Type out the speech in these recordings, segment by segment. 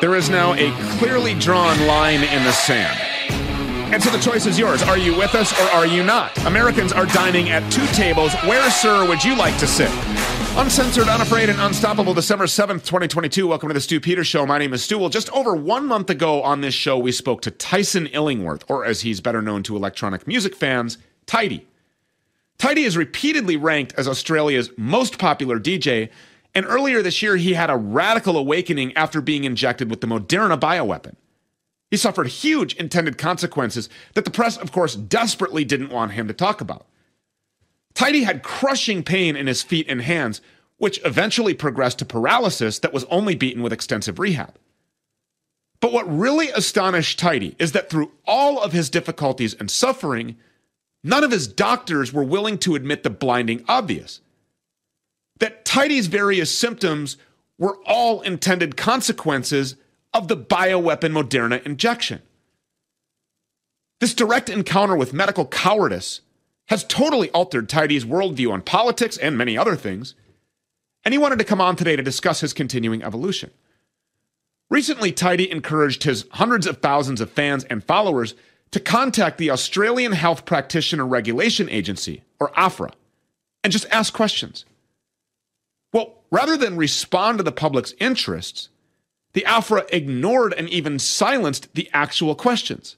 There is now a clearly drawn line in the sand. And so the choice is yours. Are you with us or are you not? Americans are dining at two tables. Where, sir, would you like to sit? Uncensored, unafraid, and unstoppable, December 7th, 2022. Welcome to the Stu Peters Show. My name is Stu. Well, just over 1 month ago on this show, we spoke to Tyson Illingworth, or as he's better known to electronic music fans, Tidy. Tidy is repeatedly ranked as Australia's most popular DJ, and earlier this year, he had a radical awakening after being injected with the Moderna bioweapon. He suffered huge intended consequences that the press, of course, desperately didn't want him to talk about. Tidy had crushing pain in his feet and hands, which eventually progressed to paralysis that was only beaten with extensive rehab. But what really astonished Tidy is that through all of his difficulties and suffering, none of his doctors were willing to admit the blinding obvious. That Tidy's various symptoms were all intended consequences of the bioweapon Moderna injection. This direct encounter with medical cowardice has totally altered Tidy's worldview on politics and many other things, and he wanted to come on today to discuss his continuing evolution. Recently, Tidy encouraged his hundreds of thousands of fans and followers to contact the Australian Health Practitioner Regulation Agency, or AHPRA, and just ask questions. Well, rather than respond to the public's interests, the AHPRA ignored and even silenced the actual questions.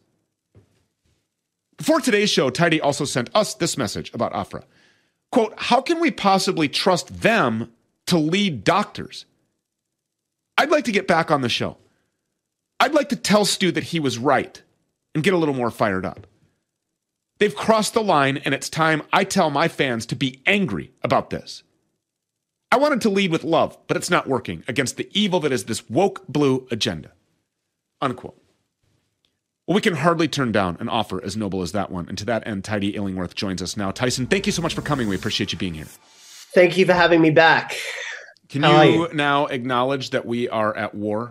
Before today's show, Tidy also sent us this message about AHPRA. Quote, how can we possibly trust them to lead doctors? I'd like to get back on the show. I'd like to tell Stu that he was right and get a little more fired up. They've crossed the line, and it's time I tell my fans to be angry about this. I wanted to lead with love, but it's not working against the evil that is this woke blue agenda. Unquote. Well, we can hardly turn down an offer as noble as that one. And to that end, Tidy Illingworth joins us now. Tyson, thank you so much for coming. We appreciate you being here. Thank you for having me back. Can you now acknowledge that we are at war?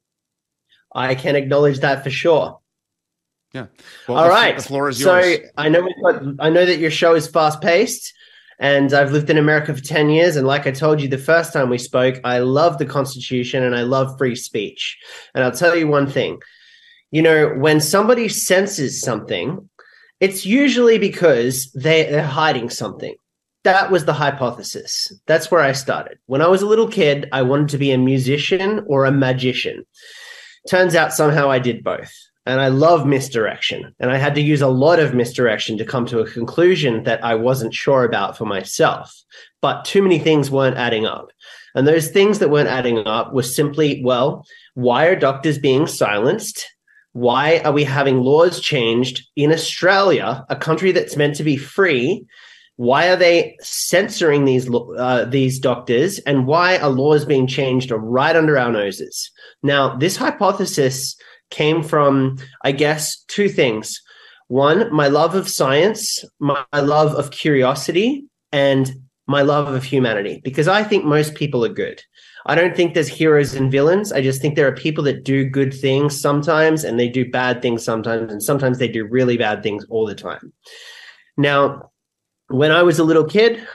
I can acknowledge that for sure. Yeah. Well, all right. The floor is yours. So I know that your show is fast-paced. And I've lived in America for 10 years. And like I told you the first time we spoke, I love the Constitution and I love free speech. And I'll tell you one thing. You know, when somebody censors something, it's usually because they're hiding something. That was the hypothesis. That's where I started. When I was a little kid, I wanted to be a musician or a magician. Turns out somehow I did both. And I love misdirection. And I had to use a lot of misdirection to come to a conclusion that I wasn't sure about for myself. But too many things weren't adding up. And those things that weren't adding up were simply, well, why are doctors being silenced? Why are we having laws changed in Australia, a country that's meant to be free? Why are they censoring these doctors? And why are laws being changed right under our noses? Now, this hypothesis came from, I guess, two things. One, my love of science, my love of curiosity, and my love of humanity, because I think most people are good. I don't think there's heroes and villains. I just think there are people that do good things sometimes, and they do bad things sometimes, and sometimes they do really bad things all the time. Now, when I was a little kid,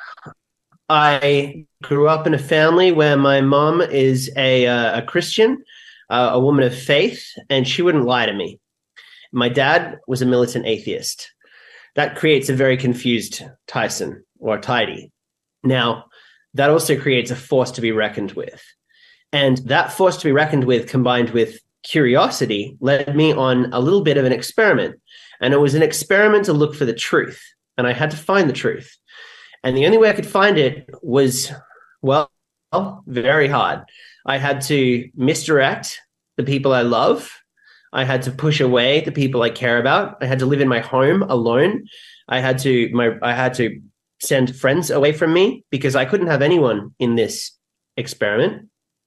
I grew up in a family where my mom is a Christian, a woman of faith, and she wouldn't lie to me. My dad was a militant atheist. That creates a very confused Tyson or Tidy. Now, that also creates a force to be reckoned with. And that force to be reckoned with, combined with curiosity, led me on a little bit of an experiment. And it was an experiment to look for the truth. And I had to find the truth. And the only way I could find it was, well, very hard. I had to misdirect the people I love. I had to push away the people I care about. I had to live in my home alone. I had to send friends away from me because I couldn't have anyone in this experiment.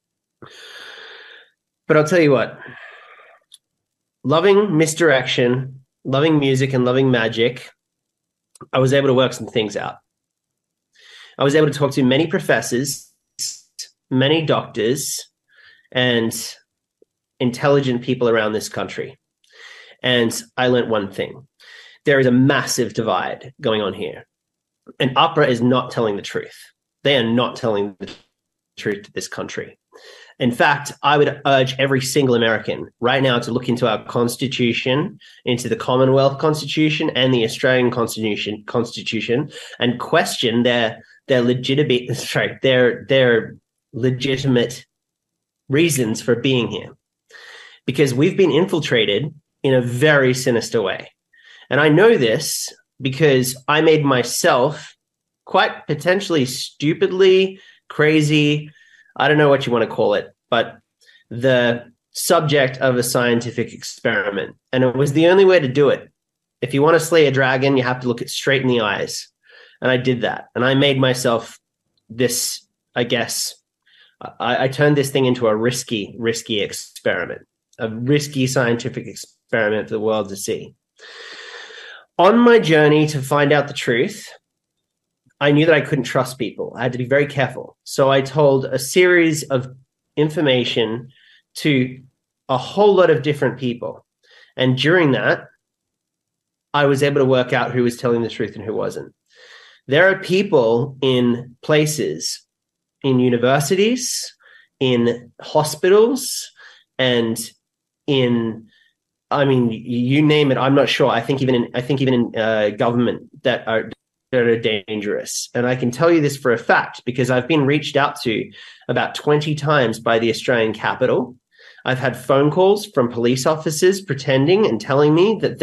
But I'll tell you what, loving misdirection, loving music and loving magic, I was able to work some things out. I was able to talk to many professors, many doctors, and intelligent people around this country. And I learned one thing. There is a massive divide going on here. And AHPRA is not telling the truth. They are not telling the truth to this country. In fact, I would urge every single American right now to look into our Constitution, into the Commonwealth Constitution and the Australian Constitution, and question their legitimate reasons for being here. Because we've been infiltrated in a very sinister way. And I know this because I made myself quite potentially stupidly, crazy, I don't know what you want to call it, but the subject of a scientific experiment. And it was the only way to do it. If you want to slay a dragon, you have to look it straight in the eyes. And I did that. And I made myself this, I guess, I turned this thing into a risky experiment, a risky scientific experiment for the world to see. On my journey to find out the truth, I knew that I couldn't trust people. I had to be very careful. So I told a series of information to a whole lot of different people. And during that, I was able to work out who was telling the truth and who wasn't. There are people in places, in universities, in hospitals, and you name it. I'm not sure. I think even in government that are dangerous. And I can tell you this for a fact because I've been reached out to about 20 times by the Australian Capitol. I've had phone calls from police officers pretending and telling me that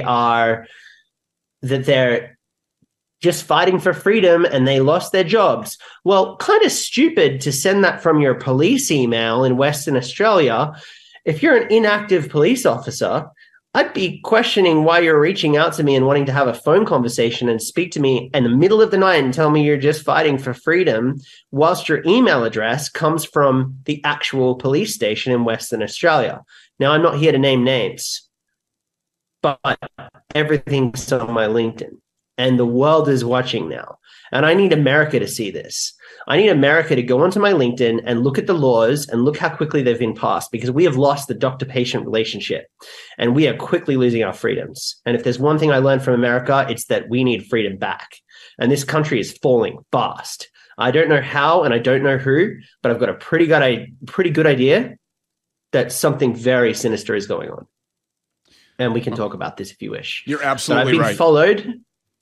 they're just fighting for freedom and they lost their jobs. Well, kind of stupid to send that from your police email in Western Australia. If you're an inactive police officer, I'd be questioning why you're reaching out to me and wanting to have a phone conversation and speak to me in the middle of the night and tell me you're just fighting for freedom, whilst your email address comes from the actual police station in Western Australia. Now, I'm not here to name names, but everything's on my LinkedIn. And the world is watching now. And I need America to see this. I need America to go onto my LinkedIn and look at the laws and look how quickly they've been passed, because we have lost the doctor-patient relationship and we are quickly losing our freedoms. And if there's one thing I learned from America, it's that we need freedom back. And this country is falling fast. I don't know how and I don't know who, but I've got a pretty good idea that something very sinister is going on. And we can talk about this if you wish. You're absolutely right. I've been followed.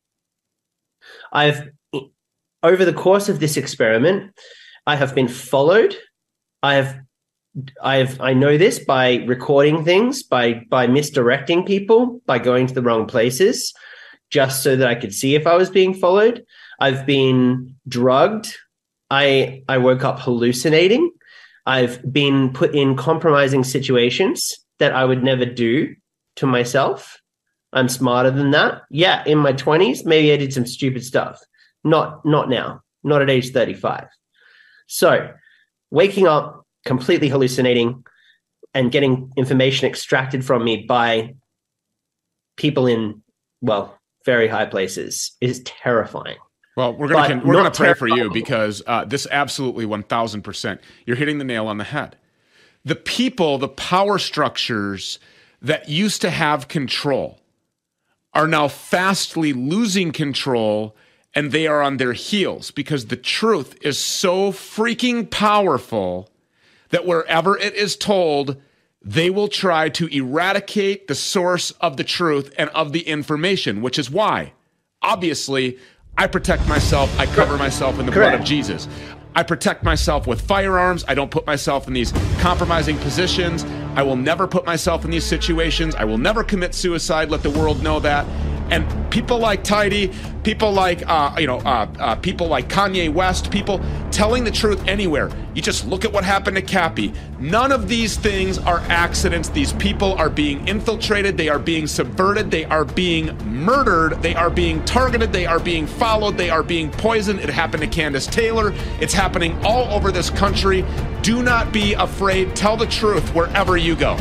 Over the course of this experiment, I have been followed. I know this by recording things, by misdirecting people, by going to the wrong places, just so that I could see if I was being followed. I've been drugged. I woke up hallucinating. I've been put in compromising situations that I would never do to myself. I'm smarter than that. Yeah, in my 20s, maybe I did some stupid stuff. Not now, not at age 35. So waking up, completely hallucinating, and getting information extracted from me by people in, well, very high places is terrifying. Well, we're going to pray for you because this absolutely 1,000%, you're hitting the nail on the head. The people, the power structures that used to have control are now fastly losing control, and they are on their heels because the truth is so freaking powerful that wherever it is told, they will try to eradicate the source of the truth and of the information, which is why, obviously, I protect myself. I cover myself in the blood of Jesus. I protect myself with firearms. I don't put myself in these compromising positions. I will never put myself in these situations. I will never commit suicide. Let the world know that. And people like Tidy, people like people like Kanye West, people telling the truth anywhere. You just look at what happened to Cappy. None of these things are accidents. These people are being infiltrated. They are being subverted. They are being murdered. They are being targeted. They are being followed. They are being poisoned. It happened to Candace Taylor. It's happening all over this country. Do not be afraid. Tell the truth wherever you go.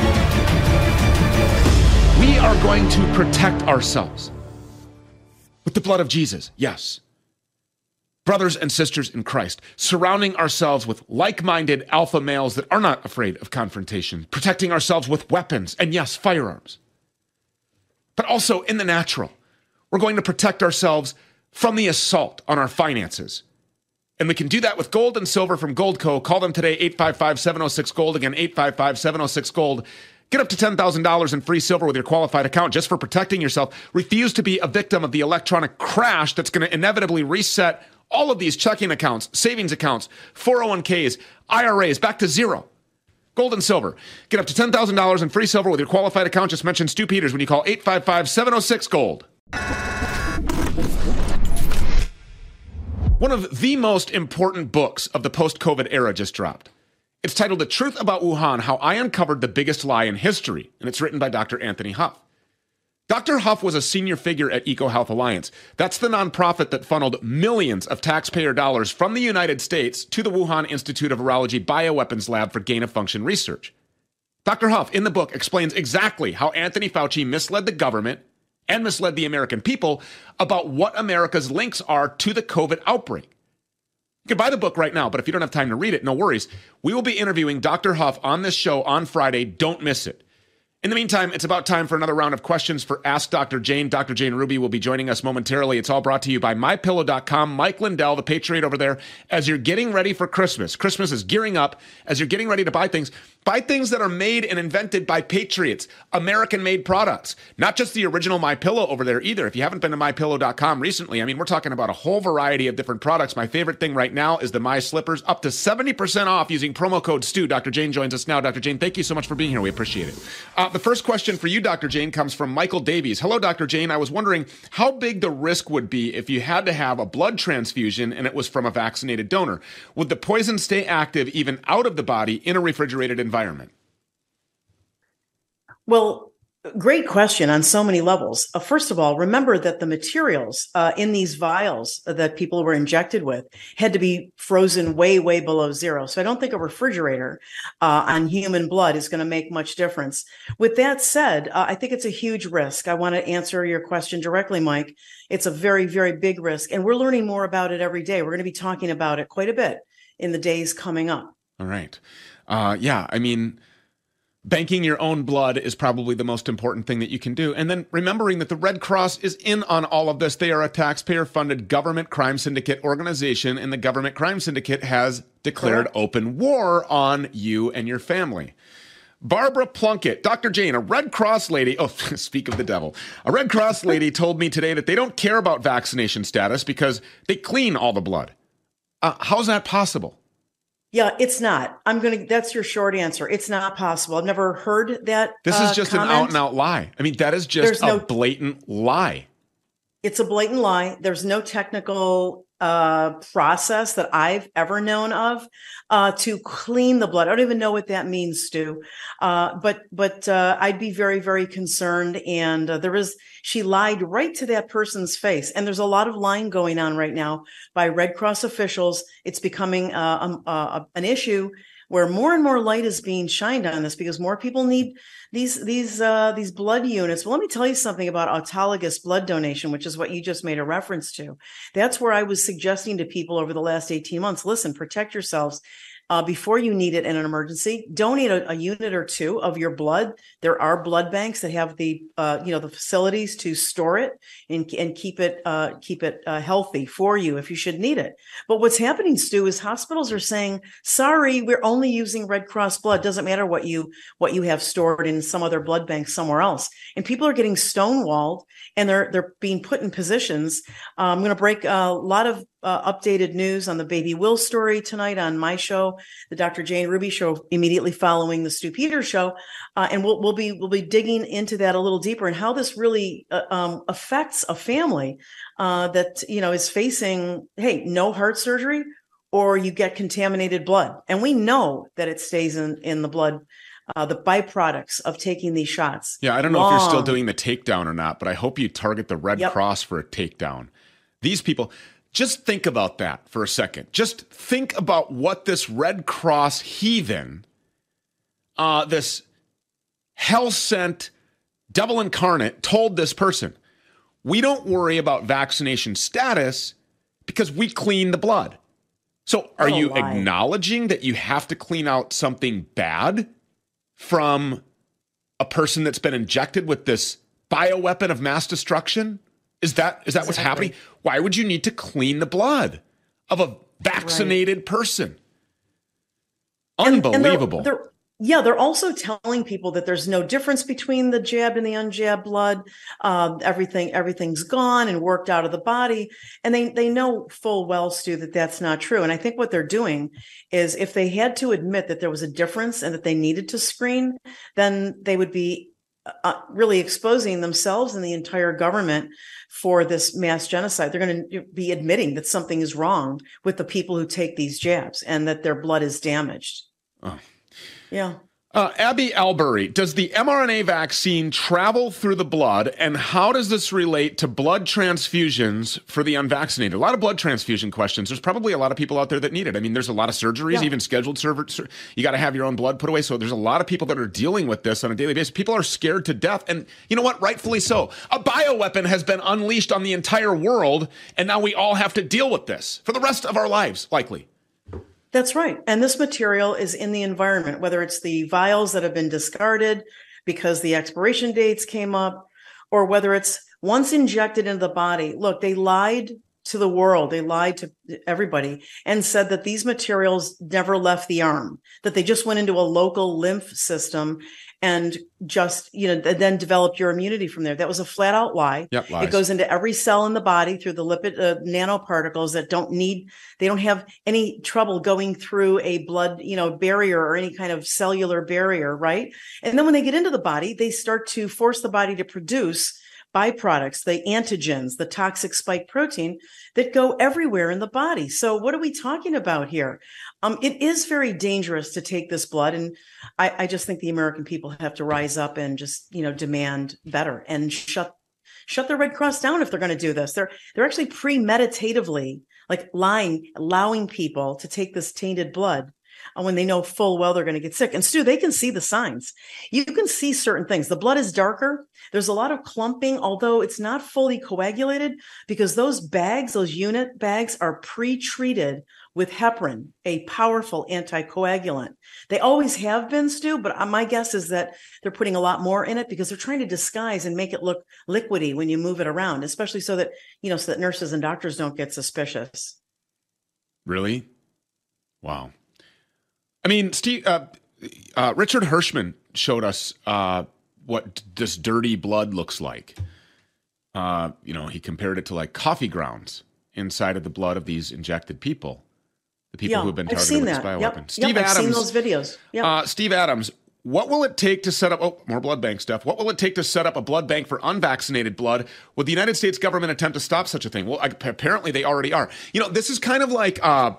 Going to protect ourselves with with the blood of Jesus, yes. Brothers and sisters in Christ, surrounding ourselves with like-minded alpha males that are not afraid of confrontation, protecting ourselves with weapons, and yes, firearms. But also in the natural, we're going to protect ourselves from the assault on our finances. And we can do that with gold and silver from Goldco. Call them today, 855-706-GOLD. Again, 855-706-GOLD. Get up to $10,000 in free silver with your qualified account just for protecting yourself. Refuse to be a victim of the electronic crash that's going to inevitably reset all of these checking accounts, savings accounts, 401ks, IRAs back to zero. Gold and silver. Get up to $10,000 in free silver with your qualified account. Just mention Stu Peters when you call 855-706-GOLD. One of the most important books of the post-COVID era just dropped. It's titled The Truth About Wuhan, How I Uncovered the Biggest Lie in History, and it's written by Dr. Anthony Huff. Dr. Huff was a senior figure at EcoHealth Alliance. That's the nonprofit that funneled millions of taxpayer dollars from the United States to the Wuhan Institute of Virology Bioweapons Lab for gain-of-function research. Dr. Huff, in the book, explains exactly how Anthony Fauci misled the government and misled the American people about what America's links are to the COVID outbreak. You can buy the book right now, but if you don't have time to read it, no worries. We will be interviewing Dr. Huff on this show on Friday. Don't miss it. In the meantime, it's about time for another round of questions for Ask Dr. Jane. Dr. Jane Ruby will be joining us momentarily. It's all brought to you by MyPillow.com. Mike Lindell, the Patriot over there, as you're getting ready for Christmas. Christmas is gearing up. As you're getting ready to buy things that are made and invented by patriots, American-made products. Not just the original MyPillow over there either. If you haven't been to MyPillow.com recently, I mean, we're talking about a whole variety of different products. My favorite thing right now is the My Slippers, up to 70% off using promo code STU. Dr. Jane joins us now. Dr. Jane, thank you so much for being here. We appreciate it. The first question for you, Dr. Jane, comes from Michael Davies. Hello, Dr. Jane. I was wondering how big the risk would be if you had to have a blood transfusion and it was from a vaccinated donor. Would the poison stay active even out of the body in a refrigerated environment? Well, great question on so many levels. First of all, remember that the materials in these vials that people were injected with had to be frozen way, way below zero. So I don't think a refrigerator on human blood is going to make much difference. With that said, I think it's a huge risk. I want to answer your question directly, Mike. It's a very, very big risk. And we're learning more about it every day. We're going to be talking about it quite a bit in the days coming up. All right. Yeah, I mean, banking your own blood is probably the most important thing that you can do. And then remembering that the Red Cross is in on all of this. They are a taxpayer-funded government crime syndicate organization, and the government crime syndicate has declared open war on you and your family. Barbara Plunkett, Dr. Jane, a Red Cross lady, speak of the devil, a Red Cross lady told me today that they don't care about vaccination status because they clean all the blood. How's that possible? Yeah, it's not. That's your short answer. It's not possible. I've never heard that. This is just comment. An out and out lie. I mean, that is just blatant lie. It's a blatant lie. There's no technical process that I've ever known of to clean the blood. I don't even know what that means, Stu. But I'd be very, very concerned. And she lied right to that person's face. And there's a lot of lying going on right now by Red Cross officials. It's becoming an issue where more and more light is being shined on this because more people need these blood units. Well, let me tell you something about autologous blood donation, which is what you just made a reference to. That's where I was suggesting to people over the last 18 months, listen, protect yourselves. Before you need it in an emergency, donate a unit or two of your blood. There are blood banks that have the facilities to store it and keep it healthy for you if you should need it. But what's happening, Stu, is hospitals are saying, sorry, we're only using Red Cross blood. Doesn't matter what you have stored in some other blood bank somewhere else. And people are getting stonewalled and they're being put in positions. I'm going to break a lot of updated news on the Baby Will story tonight on my show, the Dr. Jane Ruby show, immediately following the Stu Peters show, and we'll be digging into that a little deeper and how this really affects a family that is facing, no heart surgery, or you get contaminated blood, and we know that it stays in the blood. The byproducts of taking these shots. Yeah, I don't know if you're still doing the takedown or not, but I hope you target the Red Cross for a takedown. These people. Just think about that for a second. Just think about what this Red Cross heathen, this hell-sent devil incarnate told this person. we don't worry about vaccination status because we clean the blood. So are you acknowledging that you have to clean out something bad from a person that's been injected with this bioweapon of mass destruction? Is that exactly what's happening? Why would you need to clean the blood of a vaccinated person? Unbelievable. They're also telling people that there's no difference between the jabbed and the unjabbed blood. Everything's gone and worked out of the body. And they know full well, Stu, that that's not true. And I think what they're doing is if they had to admit that there was a difference and that they needed to screen, then they would be really exposing themselves and the entire government for this mass genocide. They're going to be admitting that something is wrong with the people who take these jabs and that their blood is damaged. Oh. Yeah. Abby Albury, does the mRNA vaccine travel through the blood, and how does this relate to blood transfusions for the unvaccinated? A lot of blood transfusion questions. There's probably a lot of people out there that need it. I mean, there's a lot of surgeries, even scheduled surgeries. You got to have your own blood put away. So there's a lot of people that are dealing with this on a daily basis. People are scared to death. And you know what? Rightfully so. A bioweapon has been unleashed on the entire world, and now we all have to deal with this for the rest of our lives, likely. That's right. And this material is in the environment, whether it's the vials that have been discarded because the expiration dates came up, or whether it's once injected into the body. Look, they lied to the world. They lied to everybody and said that these materials never left the arm, that they just went into a local lymph system and just, then developed your immunity from there. That was a flat out lie. Yep, lies. It goes into every cell in the body through the lipid nanoparticles that they don't have any trouble going through a blood, barrier or any kind of cellular barrier, right? And then when they get into the body, they start to force the body to produce byproducts, the antigens, the toxic spike protein that go everywhere in the body. So what are we talking about here? It is very dangerous to take this blood. And I just think the American people have to rise up and just, demand better and shut the Red Cross down if they're going to do this. They're actually premeditatively allowing people to take this tainted blood when they know full well they're going to get sick. And Stu, they can see the signs. You can see certain things. The blood is darker. There's a lot of clumping, although it's not fully coagulated because those unit bags are pre-treated with heparin, a powerful anticoagulant. They always have been, Stu, but my guess is that they're putting a lot more in it because they're trying to disguise and make it look liquidy when you move it around, especially so that nurses and doctors don't get suspicious. Really? Wow. I mean, Steve, Richard Hirschman showed us what this dirty blood looks like. He compared it to like coffee grounds inside of the blood of these injected people, the people who have been targeted with this bioweapon. Yep. Steve Adams, I've seen those videos. Yep. Steve Adams, what will it take to set up, more blood bank stuff. What will it take to set up a blood bank for unvaccinated blood? Would the United States government attempt to stop such a thing? Well, apparently they already are. This is kind of like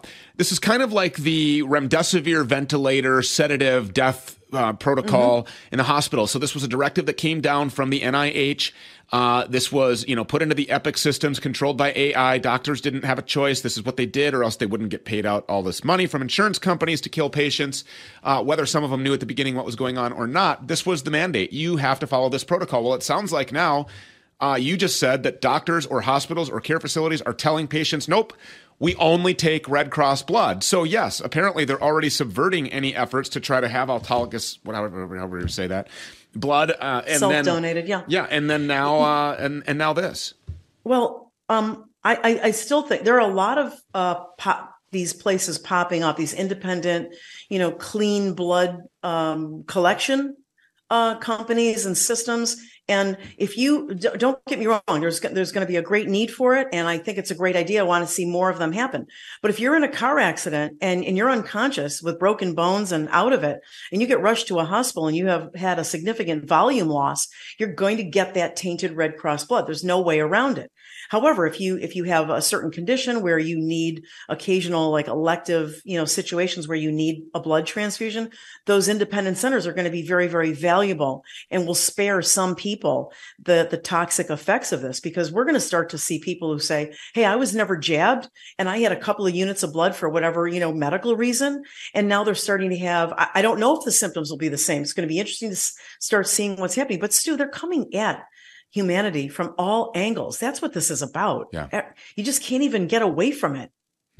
the remdesivir ventilator sedative death protocol in the hospital. So this was a directive that came down from the NIH. This was, put into the Epic systems controlled by AI. Doctors didn't have a choice. This is what they did, or else they wouldn't get paid out all this money from insurance companies to kill patients, whether some of them knew at the beginning what was going on or not. This was the mandate. You have to follow this protocol. Well, it sounds like now you just said that doctors or hospitals or care facilities are telling patients, nope, we only take Red Cross blood. So yes, apparently they're already subverting any efforts to try to have autologous, however you say that, blood. And self-donated, Yeah, and then now, and now this. Well, I still think there are a lot of these places popping up, these independent, clean blood collection companies and systems. And if you don't get me wrong, there's going to be a great need for it. And I think it's a great idea. I want to see more of them happen. But if you're in a car accident and you're unconscious with broken bones and out of it, and you get rushed to a hospital and you have had a significant volume loss, you're going to get that tainted Red Cross blood. There's no way around it. However, if you have a certain condition where you need occasional elective, situations where you need a blood transfusion, those independent centers are going to be very, very valuable and will spare some people the toxic effects of this, because we're going to start to see people who say, hey, I was never jabbed and I had a couple of units of blood for whatever, medical reason. And now they're starting to have, I don't know if the symptoms will be the same. It's going to be interesting to start seeing what's happening, but Stu, they're coming at humanity from all angles. That's what this is about. Yeah. You just can't even get away from it.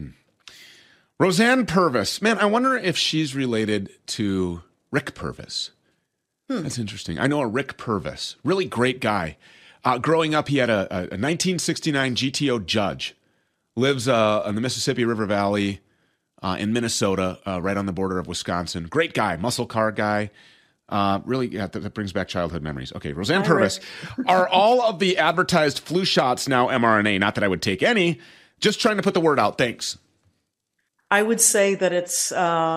Roseanne Purvis. Man, I wonder if she's related to Rick Purvis. That's interesting. I know a Rick Purvis, really great guy. Growing up, he had a 1969 GTO Judge. Lives in the Mississippi River Valley in Minnesota, right on the border of Wisconsin. Great guy, muscle car guy. Really, yeah, that brings back childhood memories. Okay, Roseanne Purvis. Are all of the advertised flu shots now mRNA? Not that I would take any. Just trying to put the word out. Thanks. I would say that it's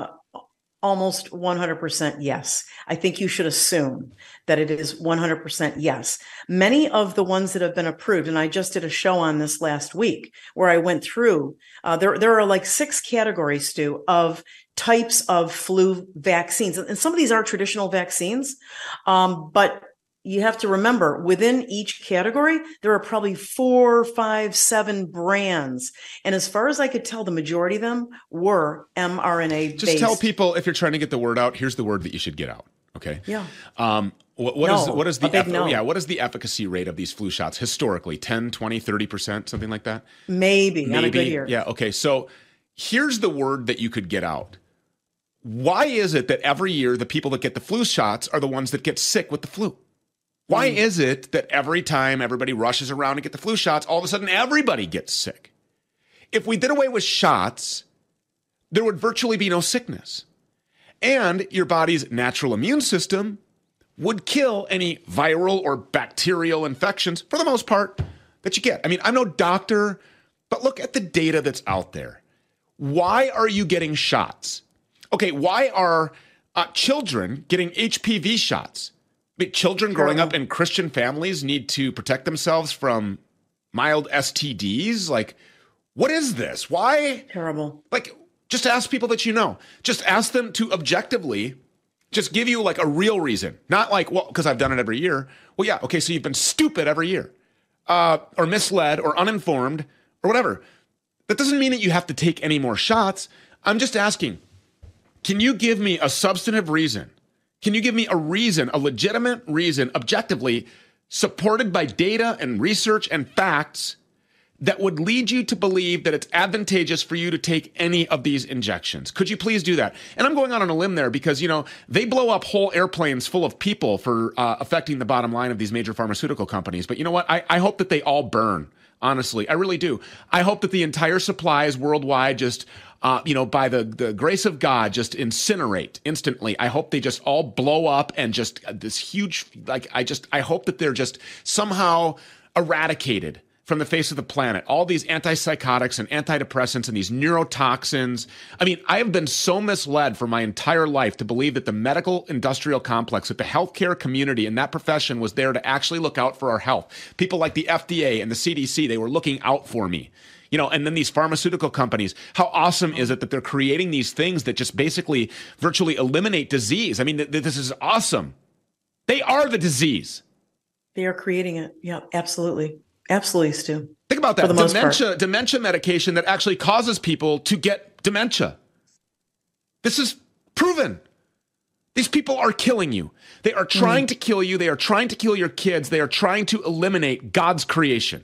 almost 100% yes. I think you should assume that it is 100% yes. Many of the ones that have been approved, and I just did a show on this last week where I went through, there are like 6 categories, Stu, of types of flu vaccines. And some of these are traditional vaccines, but you have to remember, within each category, there are probably 4, 5, 7 brands. And as far as I could tell, the majority of them were mRNA based. Just tell people, if you're trying to get the word out, here's the word that you should get out. Okay. Yeah. What is the efficacy rate of these flu shots historically? 10, 20, 30%, something like that? Maybe. On a good year. Yeah. Okay. So here's the word that you could get out. Why is it that every year the people that get the flu shots are the ones that get sick with the flu? Why is it that every time everybody rushes around to get the flu shots, all of a sudden everybody gets sick? If we did away with shots, there would virtually be no sickness. And your body's natural immune system would kill any viral or bacterial infections, for the most part, that you get. I mean, I'm no doctor, but look at the data that's out there. Why are you getting shots? Okay, why are children getting HPV shots? Children growing up in Christian families need to protect themselves from mild STDs. Like, what is this? Why? Terrible. Like, just ask people that you know. Just ask them to objectively just give you like a real reason. Not like, well, because I've done it every year. Well, yeah, okay, so you've been stupid every year. Or misled or uninformed or whatever. That doesn't mean that you have to take any more shots. I'm just asking, can you give me a substantive reason? Can you give me a reason, a legitimate reason, objectively supported by data and research and facts that would lead you to believe that it's advantageous for you to take any of these injections? Could you please do that? And I'm going out on a limb there because, they blow up whole airplanes full of people for affecting the bottom line of these major pharmaceutical companies. But you know what? I hope that they all burn. Honestly, I really do. I hope that the entire supplies worldwide just by the grace of God, just incinerate instantly. I hope they just all blow up and just this huge, I hope that they're just somehow eradicated from the face of the planet. All these antipsychotics and antidepressants and these neurotoxins. I mean, I have been so misled for my entire life to believe that the medical industrial complex, that the healthcare community and that profession was there to actually look out for our health. People like the FDA and the CDC, they were looking out for me. And then these pharmaceutical companies, how awesome is it that they're creating these things that just basically virtually eliminate disease? I mean, this is awesome. They are the disease. They are creating it. Yeah, absolutely. Absolutely, Stu. Think about that. Dementia medication that actually causes people to get dementia. This is proven. These people are killing you. They are trying to kill you. They are trying to kill your kids. They are trying to eliminate God's creation.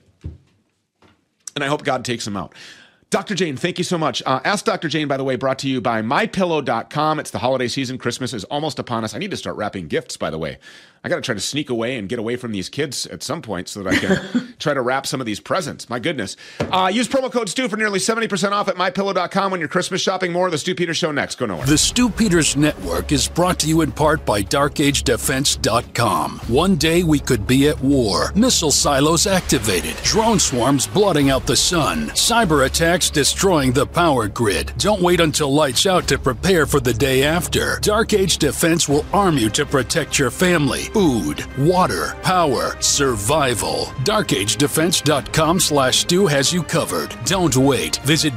And I hope God takes them out. Dr. Jane, thank you so much. Ask Dr. Jane, by the way, brought to you by MyPillow.com. It's the holiday season. Christmas is almost upon us. I need to start wrapping gifts, by the way. I got to try to sneak away and get away from these kids at some point so that I can try to wrap some of these presents. My goodness. Use promo code Stu for nearly 70% off at MyPillow.com when you're Christmas shopping. More of the Stu Peters Show next. Go nowhere. The Stu Peters Network is brought to you in part by DarkAgeDefense.com. One day we could be at war. Missile silos activated. Drone swarms blotting out the sun. Cyber attacks destroying the power grid. Don't wait until lights out to prepare for the day after. Dark Age Defense will arm you to protect your family. Food, water, power, survival. DarkAgeDefense.com/Stu has you covered. Don't wait. Visit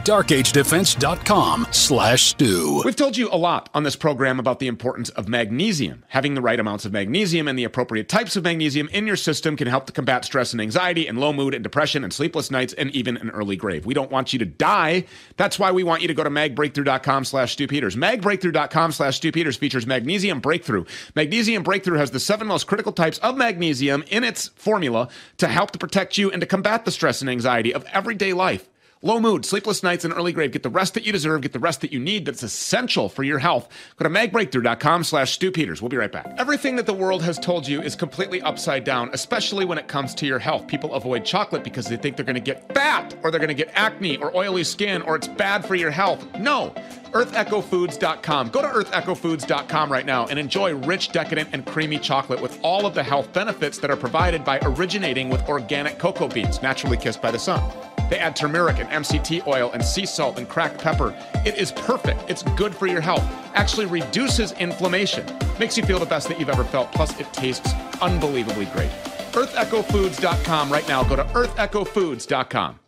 DarkAgeDefense.com/Stu. We've told you a lot on this program about the importance of magnesium. Having the right amounts of magnesium and the appropriate types of magnesium in your system can help to combat stress and anxiety and low mood and depression and sleepless nights and even an early grave. We don't want you to die. That's why we want you to go to magbreakthrough.com/Stu Peters. Magbreakthrough.com/Stu Peters features Magnesium Breakthrough. Magnesium Breakthrough has the 7 7 most critical types of magnesium in its formula to help to protect you and to combat the stress and anxiety of everyday life. Low mood, sleepless nights, and early grave. Get the rest that you deserve. Get the rest that you need that's essential for your health. Go to magbreakthrough.com/Stu Peters. We'll be right back. Everything that the world has told you is completely upside down, especially when it comes to your health. People avoid chocolate because they think they're going to get fat, or they're going to get acne or oily skin, or it's bad for your health. No. EarthEchoFoods.com. Go to EarthEchoFoods.com right now and enjoy rich, decadent, and creamy chocolate with all of the health benefits that are provided by originating with organic cocoa beans, naturally kissed by the sun. They add turmeric and MCT oil and sea salt and cracked pepper. It is perfect. It's good for your health. Actually reduces inflammation. Makes you feel the best that you've ever felt. Plus, it tastes unbelievably great. EarthEchoFoods.com right now. Go to EarthEchoFoods.com.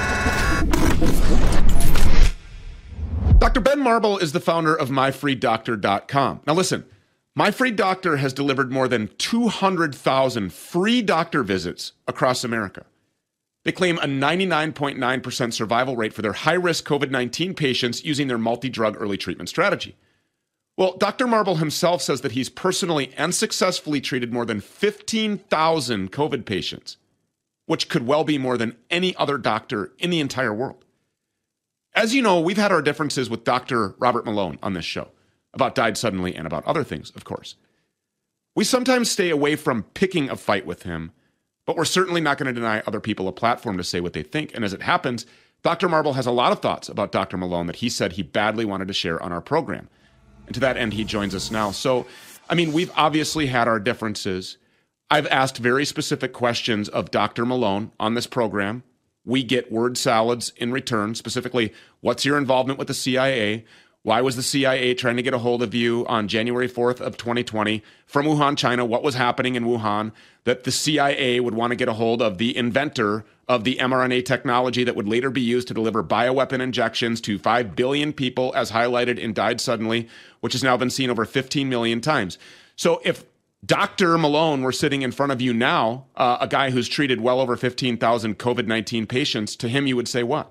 Dr. Ben Marble is the founder of MyFreeDoctor.com. Now listen, My Free Doctor has delivered more than 200,000 free doctor visits across America. They claim a 99.9% survival rate for their high-risk COVID-19 patients using their multi-drug early treatment strategy. Well, Dr. Marble himself says that he's personally and successfully treated more than 15,000 COVID patients, which could well be more than any other doctor in the entire world. As you know, we've had our differences with Dr. Robert Malone on this show, about Died Suddenly and about other things, of course. We sometimes stay away from picking a fight with him, but we're certainly not going to deny other people a platform to say what they think. And as it happens, Dr. Marble has a lot of thoughts about Dr. Malone that he said he badly wanted to share on our program. And to that end, he joins us now. So, I mean, we've obviously had our differences. I've asked very specific questions of Dr. Malone on this program. We get word salads in return, specifically, what's your involvement with the CIA? Why was the CIA trying to get a hold of you on January 4th of 2020 from Wuhan, China? What was happening in Wuhan that the CIA would want to get a hold of the inventor of the mRNA technology that would later be used to deliver bioweapon injections to 5 billion people, as highlighted in Died Suddenly, which has now been seen over 15 million times. So if Dr. Malone were sitting in front of you now, a guy who's treated well over 15,000 COVID-19 patients, to him you would say what?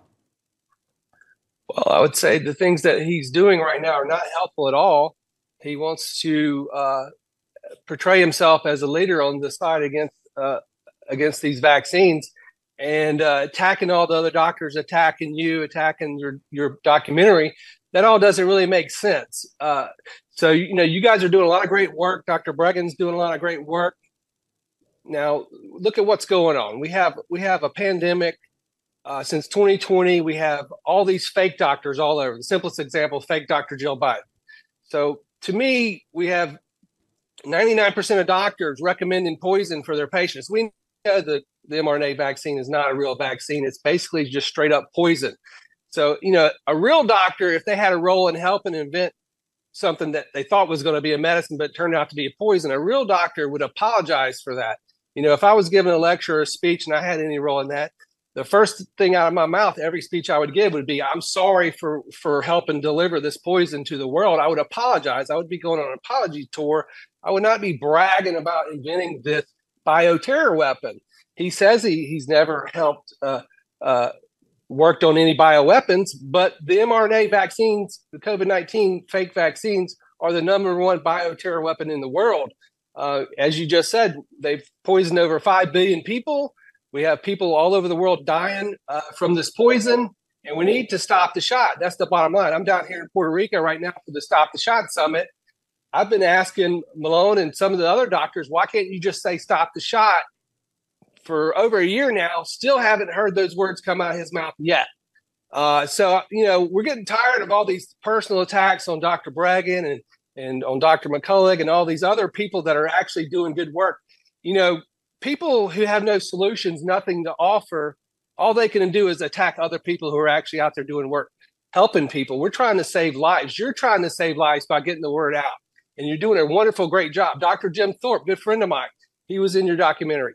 Well, I would say the things that he's doing right now are not helpful at all. He wants to portray himself as a leader on the side against these vaccines, and attacking all the other doctors, attacking you, attacking your documentary. That all doesn't really make sense. So, you know, you guys are doing a lot of great work. Dr. Bregan's doing a lot of great work. Now, look at what's going on. We have a pandemic. Since 2020, we have all these fake doctors all over. The simplest example, fake Dr. Jill Biden. So to me, we have 99% of doctors recommending poison for their patients. We know that the mRNA vaccine is not a real vaccine. It's basically just straight up poison. So, you know, a real doctor, if they had a role in helping invent something that they thought was going to be a medicine, but turned out to be a poison, a real doctor would apologize for that. You know, if I was giving a lecture or a speech and I had any role in that, the first thing out of my mouth, every speech I would give would be, I'm sorry for helping deliver this poison to the world. I would apologize. I would be going on an apology tour. I would not be bragging about inventing this bioterror weapon. He says he's never helped worked on any bioweapons, but the mRNA vaccines, the COVID-19 fake vaccines, are the #1 bioterror weapon in the world. As you just said, they've poisoned over 5 billion people. We have people all over the world dying from this poison, and we need to stop the shot. That's the bottom line. I'm down here in Puerto Rico right now for the Stop the Shot Summit. I've been asking Malone and some of the other doctors, why can't you just say stop the shot? For over a year now, still haven't heard those words come out of his mouth yet. So, you know, we're getting tired of all these personal attacks on Dr. Bregan and on Dr. McCullough and all these other people that are actually doing good work. You know, people who have no solutions, nothing to offer, all they can do is attack other people who are actually out there doing work, helping people. We're trying to save lives. You're trying to save lives by getting the word out. And you're doing a wonderful, great job. Dr. Jim Thorpe, good friend of mine, he was in your documentary,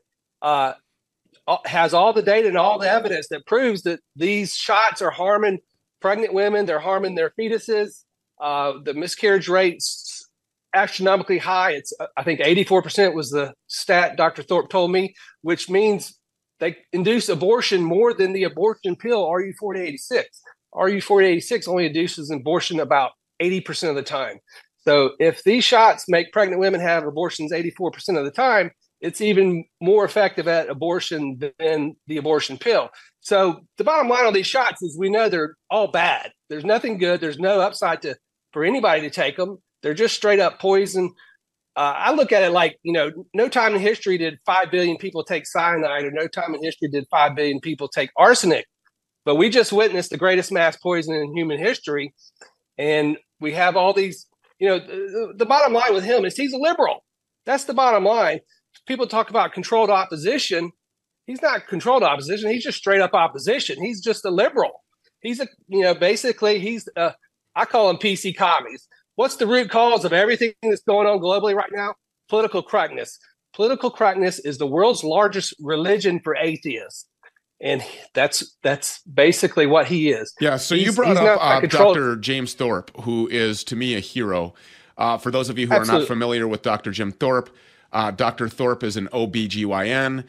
has all the data and all the evidence that proves that these shots are harming pregnant women. They're harming their fetuses. The miscarriage rate's astronomically high. It's, I think 84% was the stat Dr. Thorpe told me, which means they induce abortion more than the abortion pill, RU486. RU486 only induces abortion about 80% of the time. So if these shots make pregnant women have abortions 84% of the time, it's even more effective at abortion than the abortion pill. So the bottom line on these shots is we know they're all bad. There's nothing good. There's no upside for anybody to take them. They're just straight up poison. I look at it like, no time in history did 5 billion people take cyanide, or no time in history did 5 billion people take arsenic. But we just witnessed the greatest mass poison in human history. And we have all these, the bottom line with him is he's a liberal. That's the bottom line. People talk about controlled opposition. He's not controlled opposition. He's just straight up opposition. He's just a liberal. He's basically I call him PC commies. What's the root cause of everything that's going on globally right now? Political correctness. Political correctness is the world's largest religion for atheists. And that's basically what he is. Yeah, so you brought up Dr. James Thorpe, who is, to me, a hero. For those of you who are not familiar with Dr. Jim Thorpe, Dr. Thorpe is an OBGYN.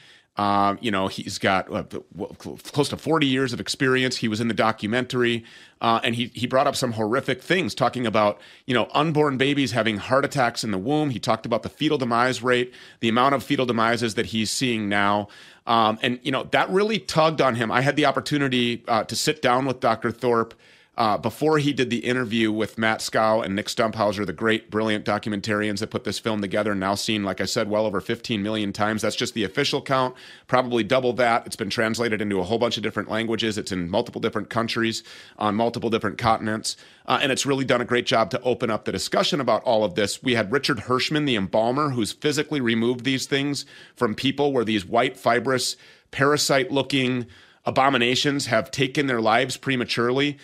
He's got close to 40 years of experience. He was in the documentary, and he brought up some horrific things, talking about, unborn babies having heart attacks in the womb. He talked about the fetal demise rate, the amount of fetal demises that he's seeing now. That really tugged on him. I had the opportunity to sit down with Dr. Thorpe before he did the interview with Matt Scow and Nick Stumphauser, the great, brilliant documentarians that put this film together, now seen, like I said, well over 15 million times. That's just the official count, probably double that. It's been translated into a whole bunch of different languages. It's in multiple different countries on multiple different continents. And it's really done a great job to open up the discussion about all of this. We had Richard Hirschman, the embalmer, who's physically removed these things from people where these white, fibrous, parasite-looking abominations have taken their lives prematurely.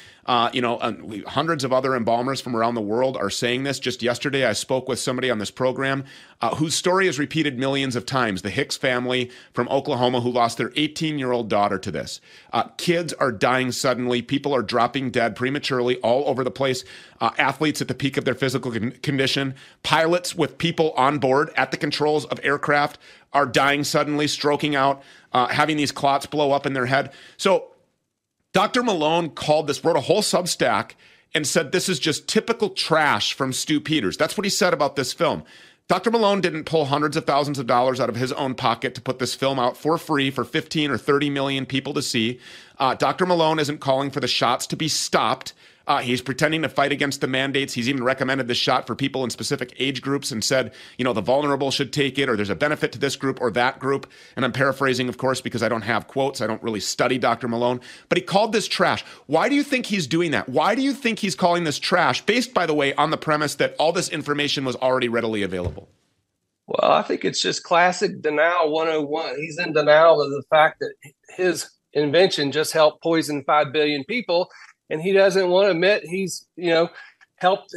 Hundreds of other embalmers from around the world are saying this. Just yesterday, I spoke with somebody on this program whose story is repeated millions of times. The Hicks family from Oklahoma who lost their 18-year-old daughter to this. Kids are dying suddenly. People are dropping dead prematurely all over the place. Athletes at the peak of their physical condition. Pilots with people on board at the controls of aircraft are dying suddenly, stroking out, having these clots blow up in their head. So Dr. Malone wrote a whole Substack and said this is just typical trash from Stu Peters. That's what he said about this film. Dr. Malone didn't pull hundreds of thousands of dollars out of his own pocket to put this film out for free for 15 or 30 million people to see. Dr. Malone isn't calling for the shots to be stopped. He's pretending to fight against the mandates. He's even recommended this shot for people in specific age groups and said, the vulnerable should take it, or there's a benefit to this group or that group. And I'm paraphrasing, of course, because I don't have quotes. I don't really study Dr. Malone. But he called this trash. Why do you think he's doing that? Why do you think he's calling this trash, based, by the way, on the premise that all this information was already readily available? Well, I think it's just classic denial 101. He's in denial of the fact that his invention just helped poison 5 billion people. And he doesn't want to admit he's, helped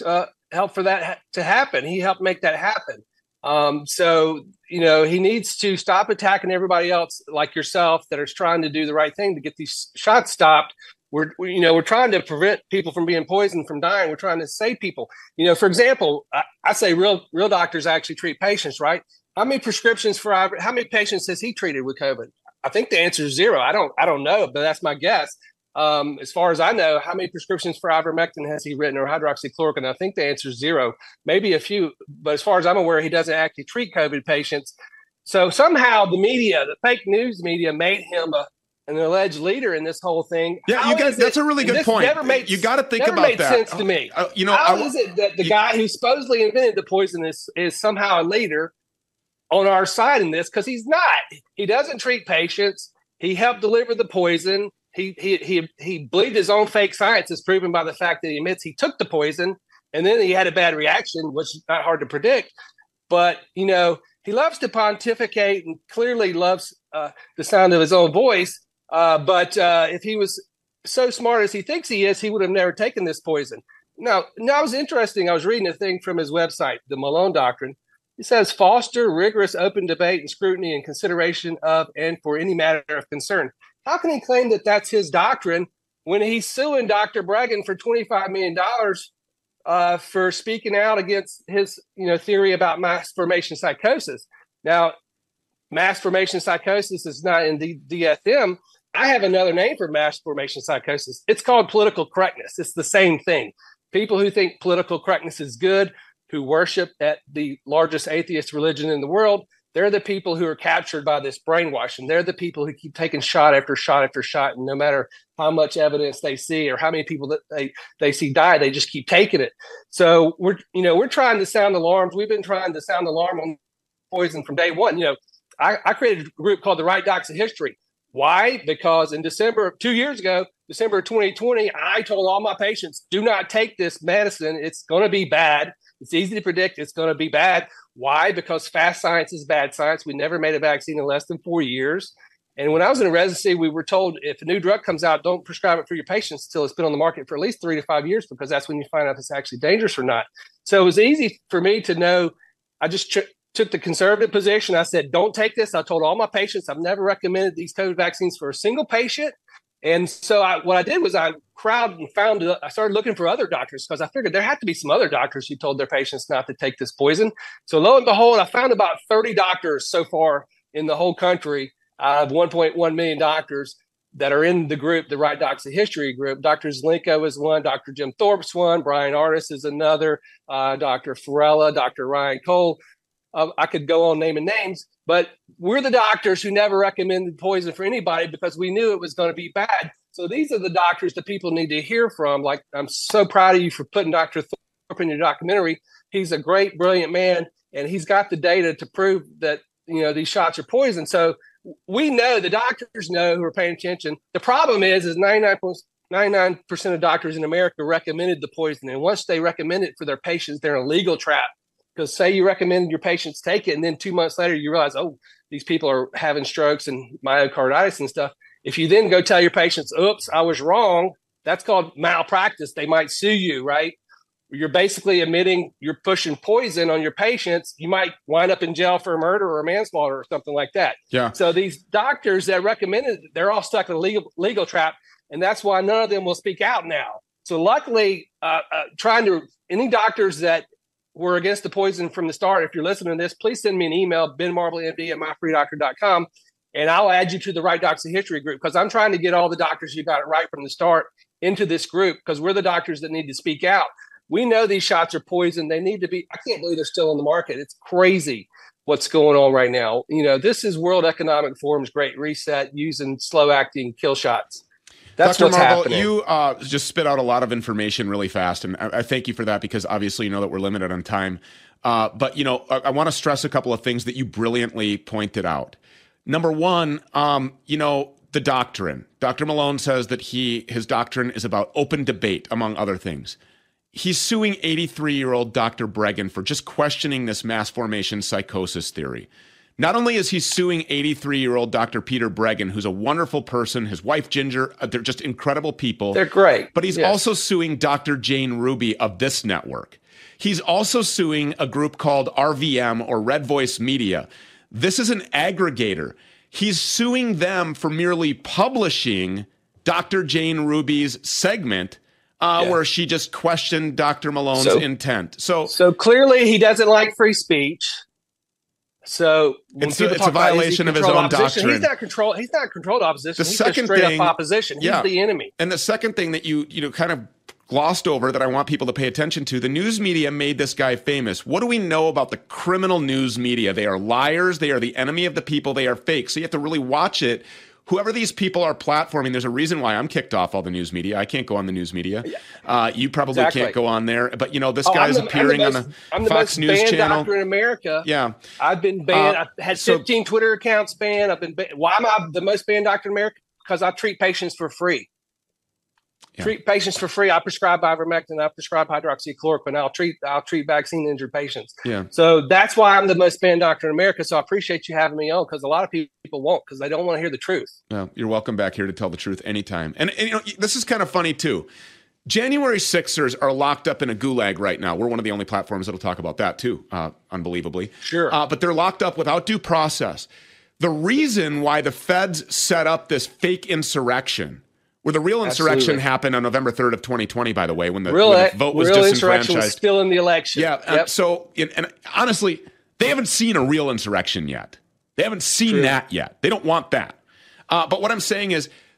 for that to happen. He helped make that happen. So he needs to stop attacking everybody else like yourself that is trying to do the right thing to get these shots stopped. We're trying to prevent people from being poisoned, from dying. We're trying to save people. For example, I say real doctors actually treat patients, right? How many patients has he treated with COVID? I think the answer is 0. I don't know, but that's my guess. As far as I know, how many prescriptions for ivermectin has he written, or hydroxychloroquine? I think the answer is 0, maybe a few. But as far as I'm aware, he doesn't actually treat COVID patients. So somehow the media, the fake news media, made him an alleged leader in this whole thing. Yeah, that's a really good point. You got to think about that. Never made sense to me. How is it that the guy who supposedly invented the poison is somehow a leader on our side in this? Because he's not. He doesn't treat patients. He helped deliver the poison. He believed his own fake science, is proven by the fact that he admits he took the poison and then he had a bad reaction, which is not hard to predict. But, he loves to pontificate and clearly loves the sound of his own voice. But if he was so smart as he thinks he is, he would have never taken this poison. Now, it was interesting. I was reading a thing from his website, the Malone Doctrine. It says, foster rigorous open debate and scrutiny and consideration of and for any matter of concern. How can he claim that that's his doctrine when he's suing Dr. Breggin for $25 million for speaking out against his theory about mass formation psychosis? Now, mass formation psychosis is not in the DSM. I have another name for mass formation psychosis. It's called political correctness. It's the same thing. people who think political correctness is good, who worship at the largest atheist religion in the world, they're the people who are captured by this brainwashing. They're the people who keep taking shot after shot after shot. And no matter how much evidence they see or how many people that they see die, they just keep taking it. So we're trying to sound alarms. We've been trying to sound alarm on poison from day one. I created a group called the Right Docs of History. Why? Because in December 2020, I told all my patients, do not take this medicine. It's going to be bad. It's easy to predict. It's going to be bad. Why? Because fast science is bad science. We never made a vaccine in less than 4 years. And when I was in residency, we were told if a new drug comes out, don't prescribe it for your patients until it's been on the market for at least 3 to 5 years, because that's when you find out if it's actually dangerous or not. So it was easy for me to know. I just took the conservative position. I said, don't take this. I told all my patients I've never recommended these COVID vaccines for a single patient. And so what I did was I started looking for other doctors, because I figured there had to be some other doctors who told their patients not to take this poison. So lo and behold, I found about 30 doctors so far in the whole country out of 1.1 million doctors that are in the group, the Right Docs of History group. Dr. Zelenko is one, Dr. Jim Thorpe's one, Brian Artis is another, Dr. Farella, Dr. Ryan Cole. I could go on naming names, but we're the doctors who never recommended poison for anybody because we knew it was going to be bad. So these are the doctors that people need to hear from. Like, I'm so proud of you for putting Dr. Thorpe in your documentary. He's a great, brilliant man, and he's got the data to prove that, these shots are poison. So we know, the doctors know who are paying attention. The problem is 99% of doctors in America recommended the poison. And once they recommend it for their patients, they're in a legal trap. Because say you recommend your patients take it, and then 2 months later you realize, oh, these people are having strokes and myocarditis and stuff. If you then go tell your patients, oops, I was wrong, that's called malpractice. They might sue you, right? You're basically you're pushing poison on your patients. You might wind up in jail for murder or manslaughter or something like that. Yeah. So these doctors that recommended, they're all stuck in a legal trap, and that's why none of them will speak out now. So luckily, any doctors that were against the poison from the start, if you're listening to this, please send me an email, benmarblemd@myfreedoctor.com, and I'll add you to the Right Docs of History group, because I'm trying to get all the doctors who got it right from the start into this group, because we're the doctors that need to speak out. We know these shots are poison. They need to be. I can't believe they're still on the market. It's crazy what's going on right now. This is World Economic Forum's Great Reset using slow-acting kill shots. That's Dr. what's Marble, happening. You just spit out a lot of information really fast, and I thank you for that, because obviously you know that we're limited on time. But I want to stress a couple of things that you brilliantly pointed out. Number one, the doctrine. Dr. Malone says that his doctrine is about open debate, among other things. He's suing 83-year-old Dr. Breggin for just questioning this mass formation psychosis theory. Not only is he suing 83-year-old Dr. Peter Breggin, who's a wonderful person, his wife Ginger, they're just incredible people. They're great. But he's also suing Dr. Jane Ruby of this network. He's also suing a group called RVM, or Red Voice Media. This is an aggregator. He's suing them for merely publishing Dr. Jane Ruby's segment where she just questioned Dr. Malone's intent. So clearly he doesn't like free speech. So it's a violation of his own doctrine. He's not controlled opposition. He's just straight up opposition. He's the enemy. And the second thing that you kind of glossed over that I want people to pay attention to, the news media made this guy famous. What do we know about the criminal news media? They are liars. They are the enemy of the people. They are fake. So you have to really watch it. Whoever these people are platforming, there's a reason why I'm kicked off all the news media. I can't go on the news media. You probably can't go on there. But, this guy's appearing on the Fox News channel. I'm the most banned doctor in America. Yeah. I've been banned. I've had 15 Twitter accounts banned. I've been banned. Why am I the most banned doctor in America? Because I treat patients for free. Treat patients for free. I prescribe ivermectin. I prescribe hydroxychloroquine. I'll treat vaccine injured patients. Yeah. So that's why I'm the most banned doctor in America. So I appreciate you having me on, because a lot of people won't, because they don't want to hear the truth. Well, you're welcome back here to tell the truth anytime. And this is kind of funny too. January 6ers are locked up in a gulag right now. We're one of the only platforms that'll talk about that too, unbelievably. Sure. But they're locked up without due process. The reason why the feds set up this fake insurrection, where the real insurrection happened on November 3rd of 2020, by the way, when the vote was disenfranchised. Insurrection was still in the election. Yeah. And honestly, they haven't seen a real insurrection yet. They haven't seen that yet. They don't want that. But what I'm saying is,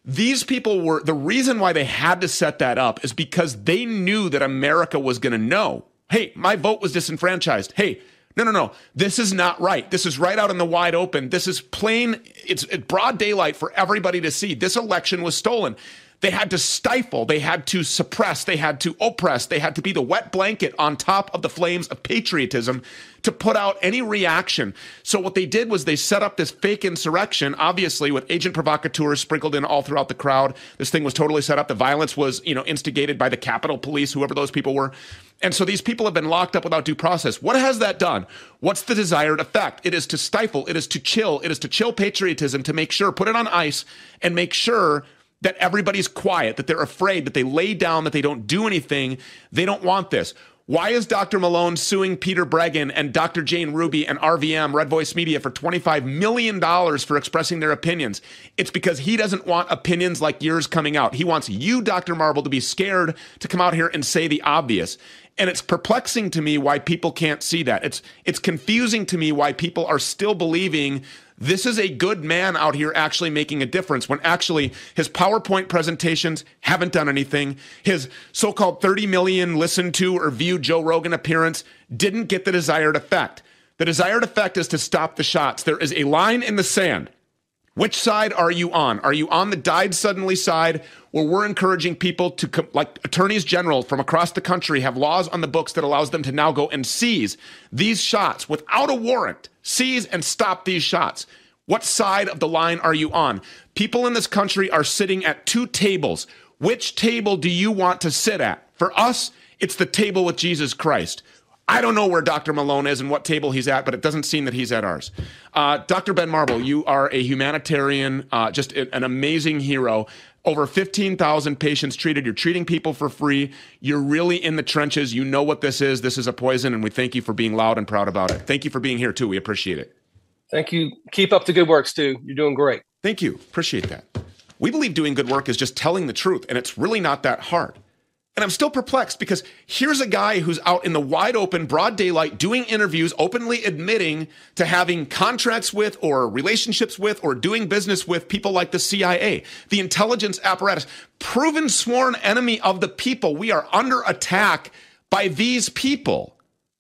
These people were, the reason why they had to set that up is because they knew that America was going to know, hey, my vote was disenfranchised. Hey, no. This is not right. This is right out in the wide open. This is plain. It's broad daylight for everybody to see. This election was stolen. They had to stifle. They had to suppress. They had to oppress. They had to be the wet blanket on top of the flames of patriotism to put out any reaction. So what they did was they set up this fake insurrection, obviously with agent provocateurs sprinkled in all throughout the crowd. This thing was totally set up. The violence was, instigated by the Capitol Police, whoever those people were. And so these people have been locked up without due process. What has that done? What's the desired effect? It is to stifle. It is to chill. It is to chill patriotism, to make sure, put it on ice and make sure that everybody's quiet, that they're afraid, that they lay down, that they don't do anything. They don't want this. Why is Dr. Malone suing Peter Breggin and Dr. Jane Ruby and RVM, Red Voice Media, for $25 million for expressing their opinions? It's because he doesn't want opinions like yours coming out. He wants you, Dr. Marble, to be scared to come out here and say the obvious. And it's perplexing to me why people can't see that. It's confusing to me why people are still believing this is a good man out here actually making a difference, when actually his PowerPoint presentations haven't done anything. His so-called 30 million listened to or viewed Joe Rogan appearance didn't get the desired effect. The desired effect is to stop the shots. There is a line in the sand. Which side are you on? Are you on the died suddenly side, where we're encouraging people to, like attorneys general from across the country have laws on the books that allows them to now go and seize these shots without a warrant, seize and stop these shots? What side of the line are you on? People in this country are sitting at two tables. Which table do you want to sit at? For us, it's the table with Jesus Christ. I don't know where Dr. Malone is and what table he's at, but it doesn't seem that he's at ours. Dr. Ben Marble, you are a humanitarian, just an amazing hero. Over 15,000 patients treated. You're treating people for free. You're really in the trenches. You know what this is. This is a poison, and we thank you for being loud and proud about it. Thank you for being here, too. We appreciate it. Thank you. Keep up the good work, Stu. You're doing great. Thank you. Appreciate that. We believe doing good work is just telling the truth, and it's really not that hard. And I'm still perplexed because here's a guy who's out in the wide open, broad daylight, doing interviews, openly admitting to having contracts with or relationships with or doing business with people like the CIA, the intelligence apparatus, proven sworn enemy of the people. We are under attack by these people.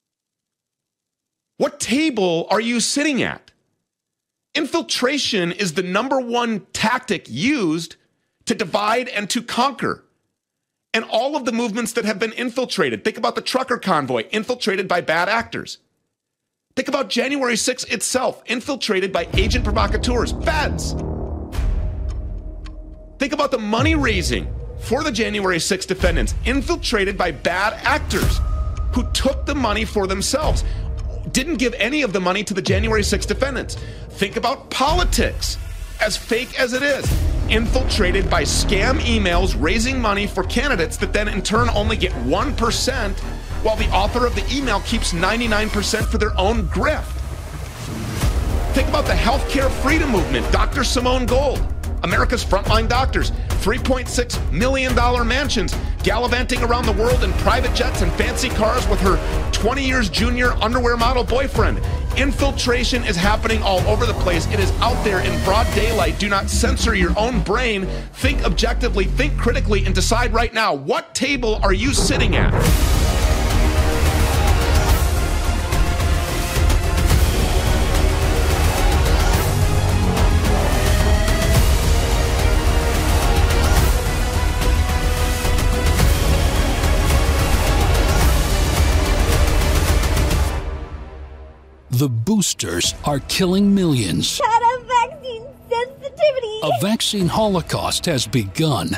What table are you sitting at? Infiltration is the number one tactic used to divide and to conquer. And all of the movements that have been infiltrated. Think about the trucker convoy, infiltrated by bad actors. Think about January 6th itself, infiltrated by agent provocateurs, feds. Think about the money raising for the January 6th defendants, infiltrated by bad actors who took the money for themselves, didn't give any of the money to the January 6th defendants. Think about politics, as fake as it is, infiltrated by scam emails raising money for candidates that then in turn only get 1%, while the author of the email keeps 99% for their own grift. Think about the healthcare freedom movement, Dr. Simone Gold, America's frontline doctors, $3.6 million mansions, gallivanting around the world in private jets and fancy cars with her 20 years junior underwear model boyfriend. Infiltration is happening all over the place. It is out there in broad daylight. Do not censor your own brain. Think objectively, think critically, and decide right now, what table are you sitting at? The boosters are killing millions. Had a vaccine sensitivity. A vaccine holocaust has begun.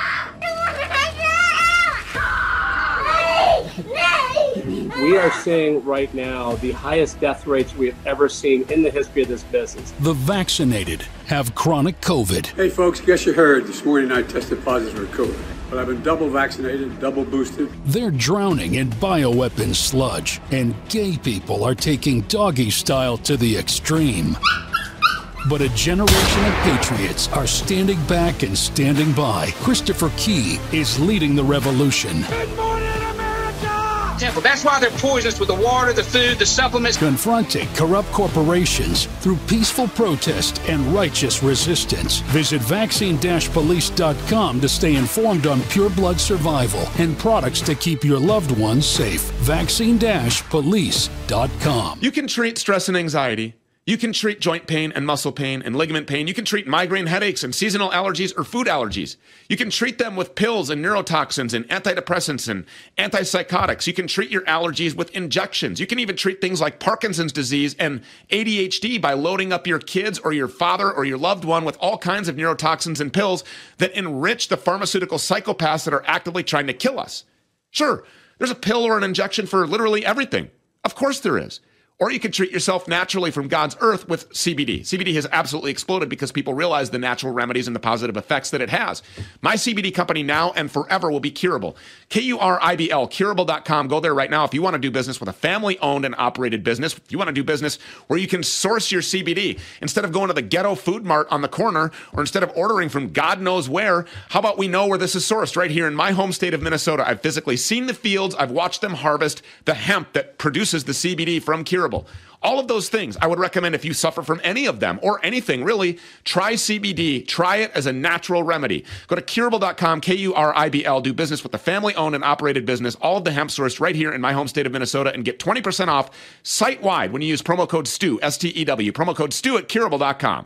We are seeing right now the highest death rates we have ever seen in the history of this business. The vaccinated have chronic COVID. Hey folks, guess you heard this morning I tested positive for COVID. But I've been double vaccinated, double boosted. They're drowning in bioweapon sludge, and gay people are taking doggy style to the extreme. But a generation of patriots are standing back and standing by. Christopher Key is leading the revolution. Good morning, America! temple. That's why they're poisonous with the water, the food, the supplements. Confronting corrupt corporations through peaceful protest and righteous resistance. Visit vaccine-police.com to stay informed on pureblood survival and products to keep your loved ones safe. Vaccine-police.com. You can treat stress and anxiety. You can treat joint pain and muscle pain and ligament pain. You can treat migraine headaches and seasonal allergies or food allergies. You can treat them with pills and neurotoxins and antidepressants and antipsychotics. You can treat your allergies with injections. You can even treat things like Parkinson's disease and ADHD by loading up your kids or your father or your loved one with all kinds of neurotoxins and pills that enrich the pharmaceutical psychopaths that are actively trying to kill us. Sure, there's a pill or an injection for literally everything. Of course there is. Or you can treat yourself naturally from God's earth with CBD. CBD has absolutely exploded because people realize the natural remedies and the positive effects that it has. My CBD company now and forever will be Curable. Curibl, curable.com. Go there right now if you want to do business with a family-owned and operated business. If you want to do business where you can source your CBD instead of going to the ghetto food mart on the corner or instead of ordering from God knows where, how about we know where this is sourced right here in my home state of Minnesota? I've physically seen the fields. I've watched them harvest the hemp that produces the CBD from Curable. All of those things, I would recommend if you suffer from any of them or anything really, try CBD. Try it as a natural remedy. Go to curable.com, Kuribl. Do business with the family-owned and operated business. All of the hemp sourced right here in my home state of Minnesota and get 20% off site-wide when you use promo code STEW, S-T-E-W. Promo code STEW at curable.com.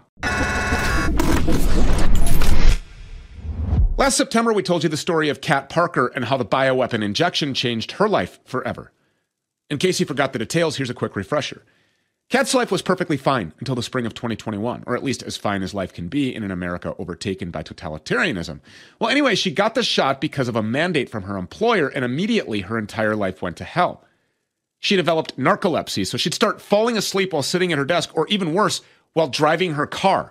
Last September, we told you the story of Kat Parker and how the bioweapon injection changed her life forever. In case you forgot the details, here's a quick refresher. Kat's life was perfectly fine until the spring of 2021, or at least as fine as life can be in an America overtaken by totalitarianism. Well, anyway, she got the shot because of a mandate from her employer, and immediately her entire life went to hell. She developed narcolepsy, so she'd start falling asleep while sitting at her desk, or even worse, while driving her car.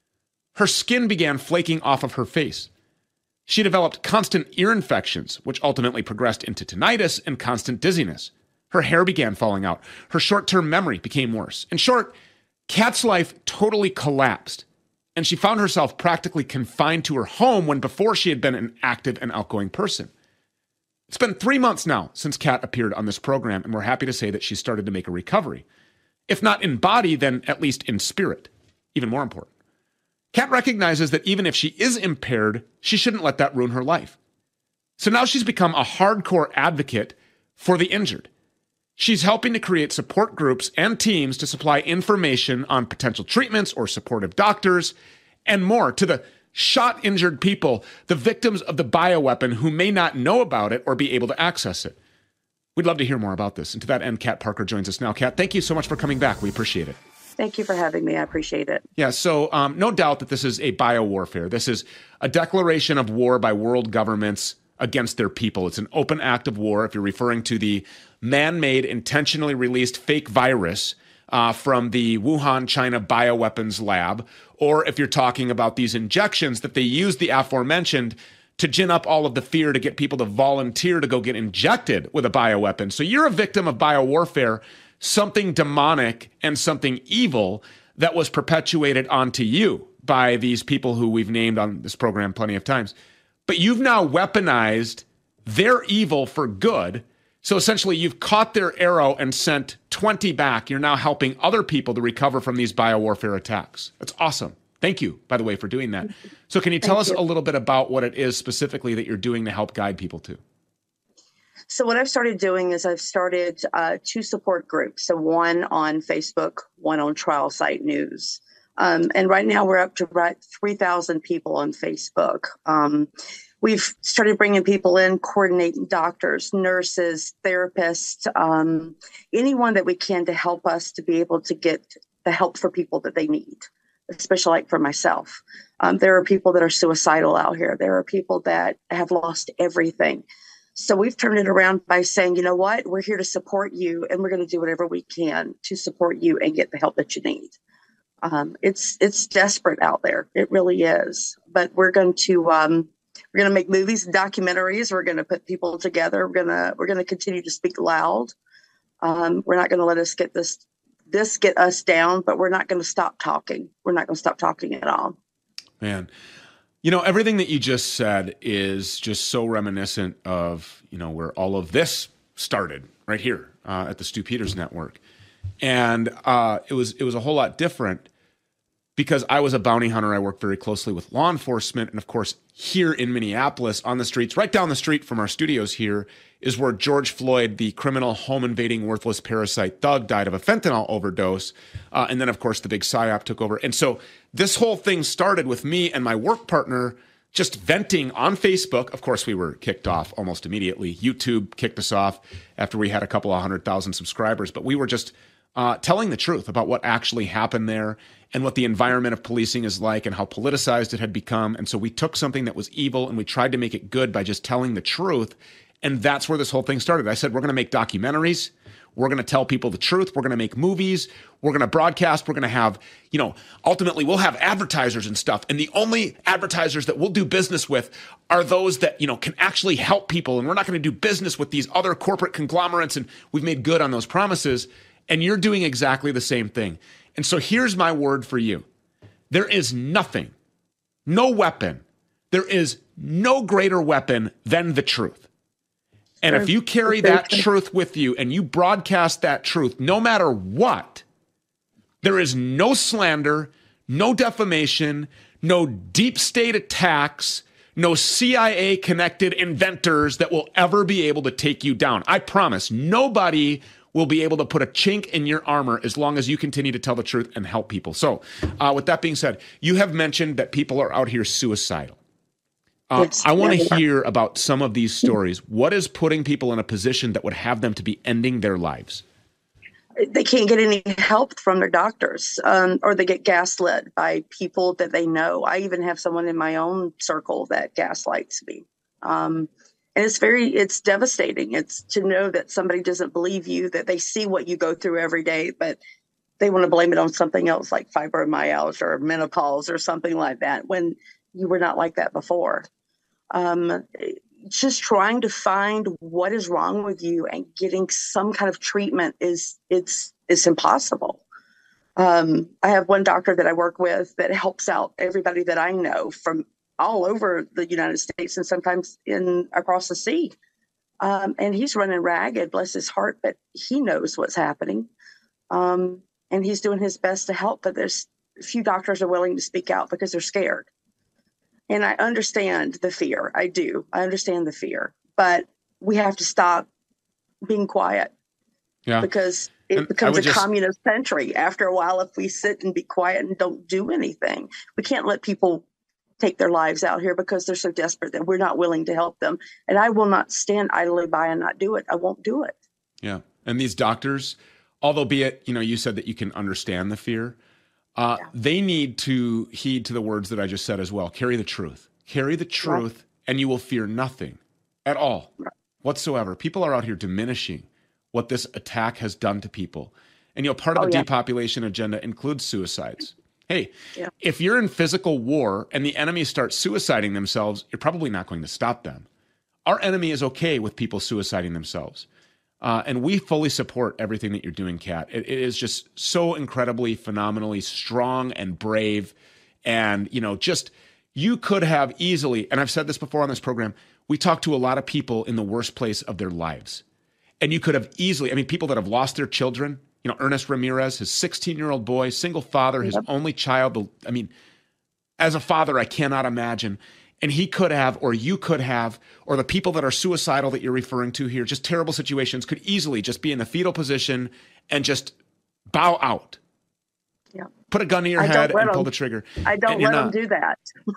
Her skin began flaking off of her face. She developed constant ear infections, which ultimately progressed into tinnitus and constant dizziness. Her hair began falling out. Her short-term memory became worse. In short, Kat's life totally collapsed, and she found herself practically confined to her home when before she had been an active and outgoing person. It's been 3 months now since Kat appeared on this program, and we're happy to say that she started to make a recovery. If not in body, then at least in spirit. Even more important. Kat recognizes that even if she is impaired, she shouldn't let that ruin her life. So now she's become a hardcore advocate for the injured. She's helping to create support groups and teams to supply information on potential treatments or supportive doctors and more to the shot injured people, the victims of the bioweapon who may not know about it or be able to access it. We'd love to hear more about this. And to that end, Kat Parker joins us now. Kat, thank you so much for coming back. We appreciate it. Thank you for having me. I appreciate it. Yeah, so no doubt that this is a biowarfare. This is a declaration of war by world governments against their people. It's an open act of war if you're referring to the man-made, intentionally released fake virus from the Wuhan, China bioweapons lab, or if you're talking about these injections that they use the aforementioned to gin up all of the fear to get people to volunteer to go get injected with a bioweapon. So you're a victim of biowarfare, something demonic and something evil that was perpetuated onto you by these people who we've named on this program plenty of times. But you've now weaponized their evil for good. So essentially, you've caught their arrow and sent 20 back. You're now helping other people to recover from these biowarfare attacks. That's awesome. Thank you, by the way, for doing that. So can you tell us a little bit about what it is specifically that you're doing to help guide people to? So what I've started doing is I've started 2 support groups. So one on Facebook, one on Trial Site News. And right now we're up to about 3,000 people on Facebook. We've started bringing people in, coordinating doctors, nurses, therapists, anyone that we can to help us to be able to get the help for people that they need, especially like for myself. There are people that are suicidal out here. There are people that have lost everything. So we've turned it around by saying, you know what, we're here to support you and we're going to do whatever we can to support you and get the help that you need. It's desperate out there. It really is. But we're going to make movies and documentaries. We're going to put people together. We're going to continue to speak loud. We're not going to let us get this get us down, but we're not going to stop talking. We're not going to stop talking at all. Man, you know, everything that you just said is just so reminiscent of, you know, where all of this started right here at the Stu Peters Network. And it was a whole lot different because I was a bounty hunter. I worked very closely with law enforcement. And of course, here in Minneapolis, on the streets, right down the street from our studios here, is where George Floyd, the criminal, home-invading, worthless parasite thug, died of a fentanyl overdose. And then, of course, the big PSYOP took over. And so this whole thing started with me and my work partner just venting on Facebook. Of course, we were kicked off almost immediately. YouTube kicked us off after we had a couple of 100,000 subscribers. But we were just telling the truth about what actually happened there and what the environment of policing is like and how politicized it had become. And so we took something that was evil and we tried to make it good by just telling the truth. And that's where this whole thing started. I said, we're going to make documentaries. We're going to tell people the truth. We're going to make movies. We're going to broadcast. We're going to have, ultimately we'll have advertisers and stuff. And the only advertisers that we'll do business with are those that, can actually help people. And we're not going to do business with these other corporate conglomerates. And we've made good on those promises. And you're doing exactly the same thing. And so here's my word for you. There is nothing, no weapon. There is no greater weapon than the truth. And if you carry that truth with you and you broadcast that truth, no matter what, there is no slander, no defamation, no deep state attacks, no CIA connected inventors that will ever be able to take you down. I promise nobody will be able to put a chink in your armor as long as you continue to tell the truth and help people. So with that being said, you have mentioned that people are out here suicidal. I want to hear about some of these stories. What is putting people in a position that would have them to be ending their lives? They can't get any help from their doctors, or they get gaslit by people that they know. I even have someone in my own circle that gaslights me. And it's devastating. It's to know that somebody doesn't believe you, that they see what you go through every day, but they want to blame it on something else like fibromyalgia or menopause or something like that when you were not like that before. Just trying to find what is wrong with you and getting some kind of treatment it's impossible. I have one doctor that I work with that helps out everybody that I know from all over the United States and sometimes across the sea. And he's running ragged, bless his heart, but he knows what's happening. And he's doing his best to help, but there's a few doctors are willing to speak out because they're scared. And I understand the fear. I do. I understand the fear. But we have to stop being quiet. Yeah. Because it becomes a communist country after a while if we sit and be quiet and don't do anything. We can't let people take their lives out here because they're so desperate that we're not willing to help them. And I will not stand idly by and not do it. I won't do it. Yeah. And these doctors, although be it, you said that you can understand the fear. They need to heed to the words that I just said as well. Carry the truth. Carry the truth, and you will fear nothing at all whatsoever. People are out here diminishing what this attack has done to people. And, part of the depopulation agenda includes suicides. Hey, if you're in physical war and the enemy starts suiciding themselves, you're probably not going to stop them. Our enemy is okay with people suiciding themselves. And we fully support everything that you're doing, Kat. It is just so incredibly, phenomenally strong and brave. And, you could have easily, and I've said this before on this program, we talk to a lot of people in the worst place of their lives. And you could have easily, people that have lost their children, Ernest Ramirez, his 16-year-old boy, single father, his only child. As a father, I cannot imagine. And he could have, or you could have, or the people that are suicidal that you're referring to here, just terrible situations, could easily just be in the fetal position and just bow out. Yeah. Put a gun to your head and pull the trigger. I don't let them do that.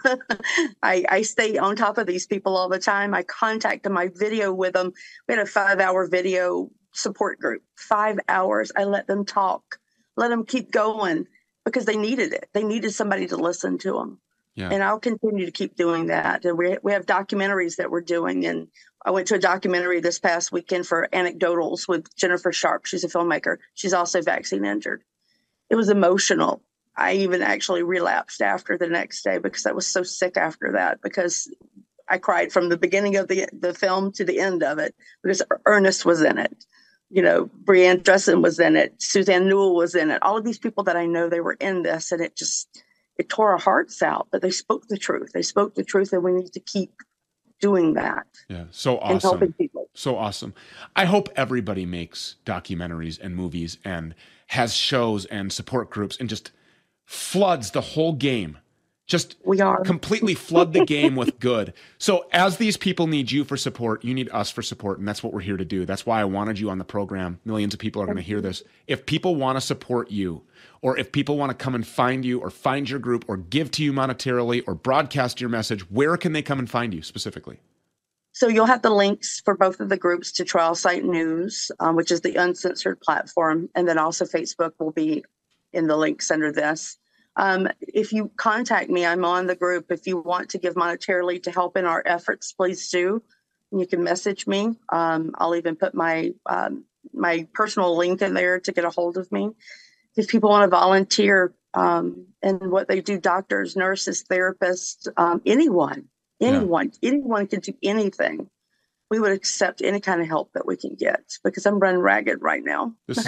I stay on top of these people all the time. I contact them. I video with them. We had a 5-hour video support group. 5 hours. I let them talk. Let them keep going because they needed it. They needed somebody to listen to them. Yeah. And I'll continue to keep doing that. And we have documentaries that we're doing. And I went to a documentary this past weekend for Anecdotals with Jennifer Sharp. She's a filmmaker. She's also vaccine injured. It was emotional. I even actually relapsed after the next day because I was so sick after that because I cried from the beginning of the film to the end of it because Ernest was in it. Brianne Dressen was in it. Suzanne Newell was in it. All of these people that I know, they were in this, and it tore our hearts out, but they spoke the truth. They spoke the truth, and we need to keep doing that. Yeah, so and helping awesome. people. So awesome. I hope everybody makes documentaries and movies and has shows and support groups and just floods the whole game. Just completely flood the game with good. So as these people need you for support, you need us for support, and that's what we're here to do. That's why I wanted you on the program. Millions of people are going to hear this. If people want to support you, or if people want to come and find you or find your group or give to you monetarily or broadcast your message, where can they come and find you specifically? So you'll have the links for both of the groups to Trial Site News, which is the uncensored platform. And then also Facebook will be in the links under this. If you contact me, I'm on the group. If you want to give monetarily to help in our efforts, please do. You can message me. I'll even put my personal link in there to get a hold of me. If people want to volunteer and what they do, doctors, nurses, therapists, anyone can do anything. We would accept any kind of help that we can get because I'm running ragged right now. This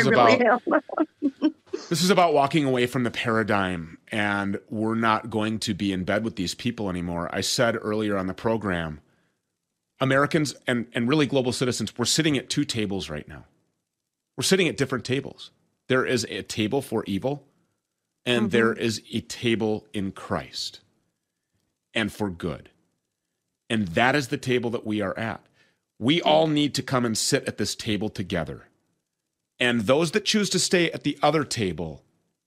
is about walking away from the paradigm, and we're not going to be in bed with these people anymore. I said earlier on the program, Americans and really global citizens, we're sitting at two tables right now. We're sitting at different tables. There is a table for evil, and there is a table in Christ and for good. And that is the table that we are at. We all need to come and sit at this table together. And those that choose to stay at the other table,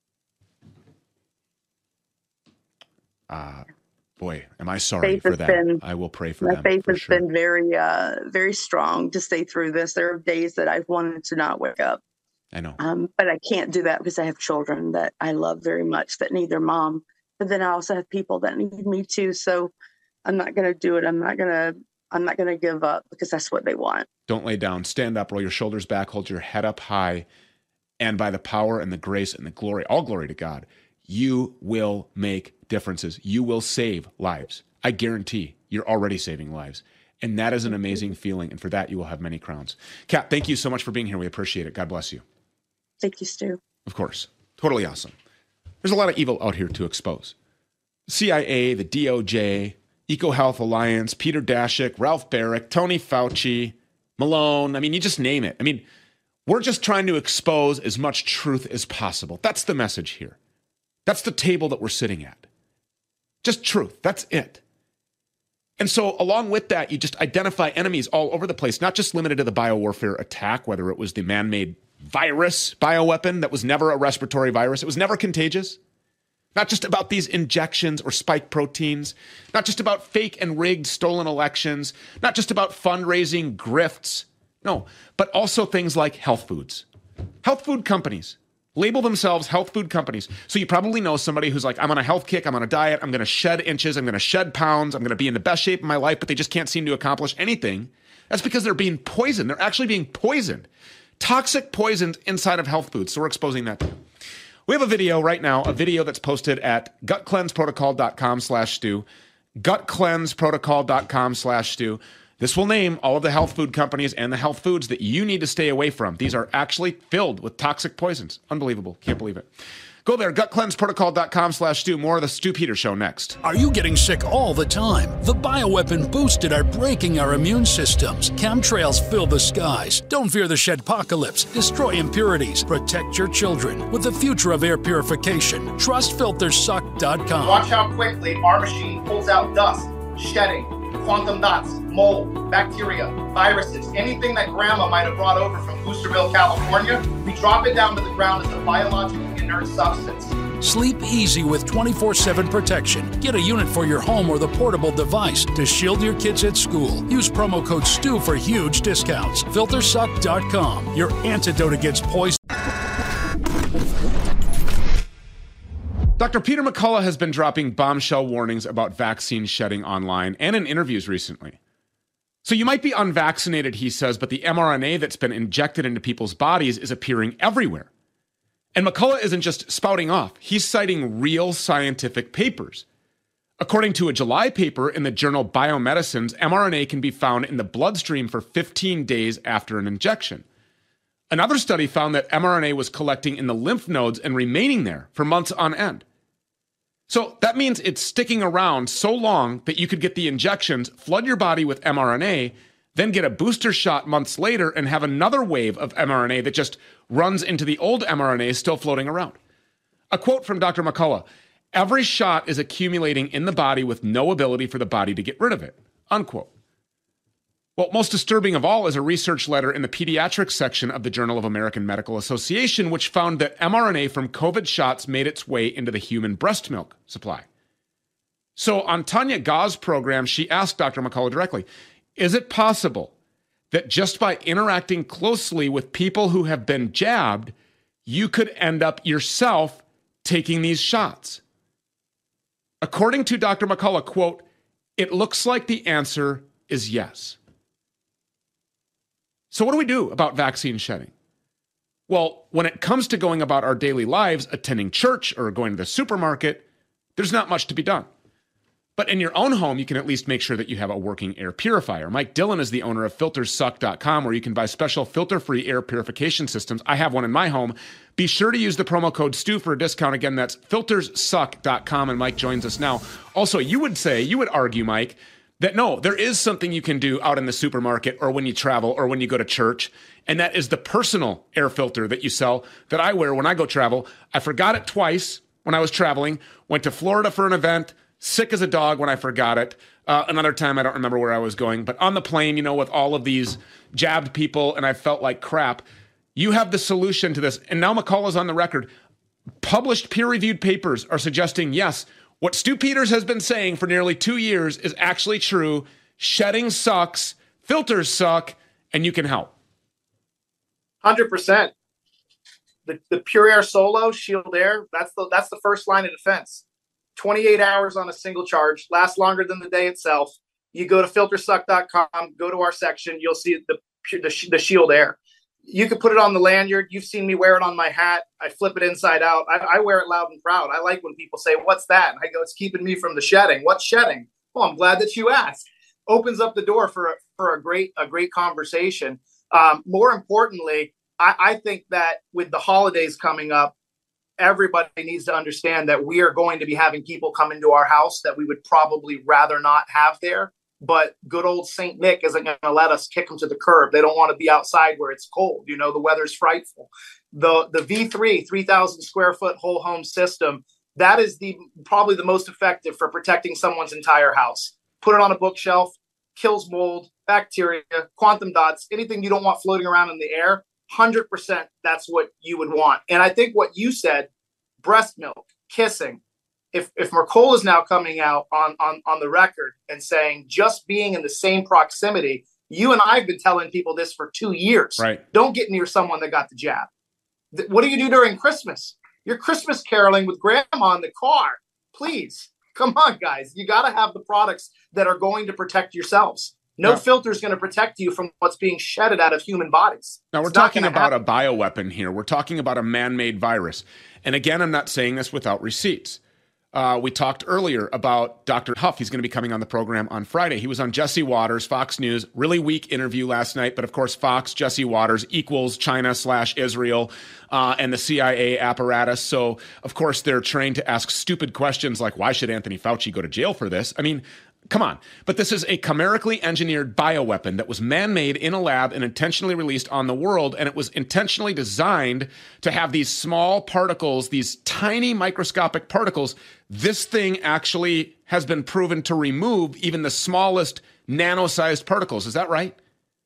boy, am I sorry for that. I will pray for them. My faith has been very, very strong to stay through this. There are days that I've wanted to not wake up. I know. But I can't do that because I have children that I love very much that need their mom. But then I also have people that need me too. So I'm not going to do it. I'm not going to give up because that's what they want. Don't lay down. Stand up, roll your shoulders back, hold your head up high. And by the power and the grace and the glory, all glory to God, you will make differences. You will save lives. I guarantee you're already saving lives. And that is an amazing feeling. And for that, you will have many crowns. Kat, thank you so much for being here. We appreciate it. God bless you. Thank you, Stu. Of course. Totally awesome. There's a lot of evil out here to expose. CIA, the DOJ, EcoHealth Alliance, Peter Daszak, Ralph Barrick, Tony Fauci, Malone. I mean, you just name it. I mean, we're just trying to expose as much truth as possible. That's the message here. That's the table that we're sitting at. Just truth. That's it. And so along with that, you just identify enemies all over the place, not just limited to the biowarfare attack, whether it was the man-made virus bioweapon that was never a respiratory virus. It was never contagious. Not just about these injections or spike proteins, not just about fake and rigged stolen elections, not just about fundraising grifts. No, but also things like health foods. Health food companies label themselves health food companies. So you probably know somebody who's like, I'm on a health kick, I'm on a diet, I'm going to shed inches, I'm going to shed pounds, I'm going to be in the best shape of my life, but they just can't seem to accomplish anything. That's because they're being poisoned. They're actually being poisoned. Toxic poisons inside of health foods. So we're exposing that too. We have a video right now, a video that's posted at gutcleanseprotocol.com/Stu, gutcleanseprotocol.com/Stu. This will name all of the health food companies and the health foods that you need to stay away from. These are actually filled with toxic poisons. Unbelievable. Can't believe it. Go there, gutcleanseprotocol.com/Stu. More of the Stu Peters Show next. Are you getting sick all the time? The bioweapon boosted are breaking our immune systems. Chemtrails fill the skies. Don't fear the shedpocalypse. Destroy impurities. Protect your children with the future of air purification. TrustFilterSuck.com. Watch how quickly our machine pulls out dust, shedding, quantum dots, mold, bacteria, viruses, anything that grandma might have brought over from Boosterville, California. We drop it down to the ground as a biologically inert substance. Sleep easy with 24/7 protection. Get a unit for your home or the portable device to shield your kids at school. Use promo code STU for huge discounts. FilterSuck.com, your antidote against poison. Dr. Peter McCullough has been dropping bombshell warnings about vaccine shedding online and in interviews recently. So you might be unvaccinated, he says, but the mRNA that's been injected into people's bodies is appearing everywhere. And McCullough isn't just spouting off. He's citing real scientific papers. According to a July paper in the journal Biomedicines, mRNA can be found in the bloodstream for 15 days after an injection. Another study found that mRNA was collecting in the lymph nodes and remaining there for months on end. So that means it's sticking around so long that you could get the injections, flood your body with mRNA, then get a booster shot months later and have another wave of mRNA that just runs into the old mRNA still floating around. A quote from Dr. McCullough, "Every shot is accumulating in the body with no ability for the body to get rid of it," unquote. Well, most disturbing of all is a research letter in the pediatrics section of the Journal of American Medical Association, which found that mRNA from COVID shots made its way into the human breast milk supply. So on Tanya Gau's program, she asked Dr. McCullough directly, is it possible that just by interacting closely with people who have been jabbed, you could end up yourself taking these shots? According to Dr. McCullough, quote, "It looks like the answer is yes." So what do we do about vaccine shedding? Well, when it comes to going about our daily lives, attending church or going to the supermarket, there's not much to be done. But in your own home, you can at least make sure that you have a working air purifier. Mike Dillon is the owner of FiltersSuck.com, where you can buy special filter-free air purification systems. I have one in my home. Be sure to use the promo code STU for a discount. Again, that's FiltersSuck.com, and Mike joins us now. Also, you would argue, Mike, that no, there is something you can do out in the supermarket or when you travel or when you go to church, and that is the personal air filter that you sell that I wear when I go travel. I forgot it twice when I was traveling, went to Florida for an event, sick as a dog when I forgot it. Another time, I don't remember where I was going, but on the plane, with all of these jabbed people, and I felt like crap. You have the solution to this. And now McCullough's on the record. Published peer-reviewed papers are suggesting, yes, what Stu Peters has been saying for nearly 2 years is actually true. Shedding sucks, filters suck, and you can help. 100%. The Pure Air Solo Shield Air, that's the first line of defense. 28 hours on a single charge, lasts longer than the day itself. You go to filtersuck.com, go to our section, you'll see the Shield Air. You could put it on the lanyard. You've seen me wear it on my hat. I flip it inside out. I wear it loud and proud. I like when people say, "What's that?" And I go, "It's keeping me from the shedding." What's shedding? Well, I'm glad that you asked. Opens up the door for a great conversation. More importantly, I think that with the holidays coming up, everybody needs to understand that we are going to be having people come into our house that we would probably rather not have there. But good old St. Nick isn't going to let us kick them to the curb. They don't want to be outside where it's cold. The weather's frightful. The V3, 3,000 square foot whole home system, that is probably the most effective for protecting someone's entire house. Put it on a bookshelf, kills mold, bacteria, quantum dots, anything you don't want floating around in the air. 100% that's what you would want. And I think what you said, breast milk, kissing, if Mercola is now coming out on the record and saying just being in the same proximity, you and I have been telling people this for 2 years. Right. Don't get near someone that got the jab. What do you do during Christmas? You're Christmas caroling with grandma in the car. Please, come on, guys. You got to have the products that are going to protect yourselves. No filter is going to protect you from what's being shedded out of human bodies. Now, we're talking about a bioweapon here. We're talking about a man-made virus. And again, I'm not saying this without receipts. We talked earlier about Dr. Huff. He's going to be coming on the program on Friday. He was on Jesse Waters, Fox News. Really weak interview last night. But of course, Fox, Jesse Waters equals China/Israel and the CIA apparatus. So, of course, they're trained to ask stupid questions like, why should Anthony Fauci go to jail for this? I mean, come on. But this is a chimerically engineered bioweapon that was man-made in a lab and intentionally released on the world. And it was intentionally designed to have these small particles, these tiny microscopic particles. This thing actually has been proven to remove even the smallest nano-sized particles. Is that right?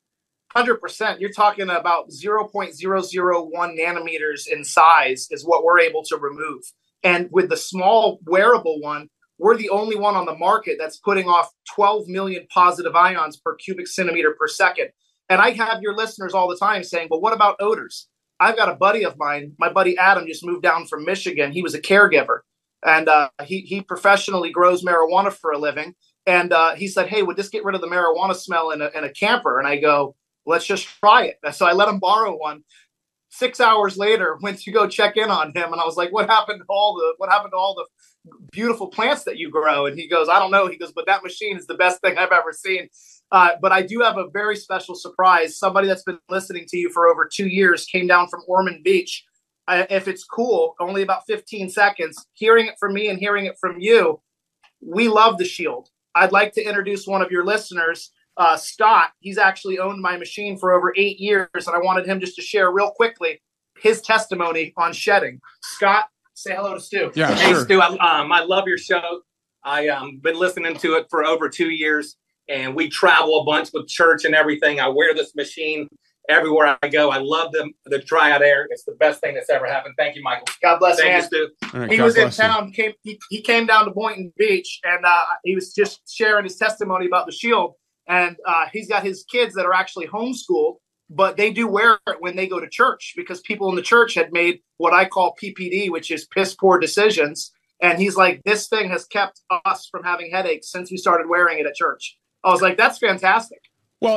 100%. You're talking about 0.001 nanometers in size is what we're able to remove. And with the small wearable one, we're the only one on the market that's putting off 12 million positive ions per cubic centimeter per second. And I have your listeners all the time saying, well, what about odors? I've got a buddy of mine, my buddy Adam, just moved down from Michigan. He was a caregiver, and he professionally grows marijuana for a living. And he said, hey, would this get rid of the marijuana smell in a camper? And I go, let's just try it. So I let him borrow one. 6 hours later, went to go check in on him, and I was like, what happened to all the beautiful plants that you grow? And he goes, I don't know. He goes, but that machine is the best thing I've ever seen. But I do have a very special surprise. Somebody that's been listening to you for over 2 years came down from Ormond Beach, if it's cool, only about 15 seconds, hearing it from me and hearing it from you, we love the Shield. I'd like to introduce one of your listeners, Scott. He's actually owned my machine for over 8 years, and I wanted him just to share real quickly his testimony on shedding. Scott, say hello to Stu. Yeah, hey, sure. Stu, I love your show. I've been listening to it for over 2 years, and we travel a bunch with church and everything. I wear this machine everywhere I go. I love the Triad Air. It's the best thing that's ever happened. Thank you, Michael. God bless you, man. Right, he was in town. He came down to Boynton Beach, and he was just sharing his testimony about the Shield. And he's got his kids that are actually homeschooled, but they do wear it when they go to church because people in the church had made what I call PPD, which is piss poor decisions. And he's like, this thing has kept us from having headaches since we started wearing it at church. I was like, that's fantastic. Well,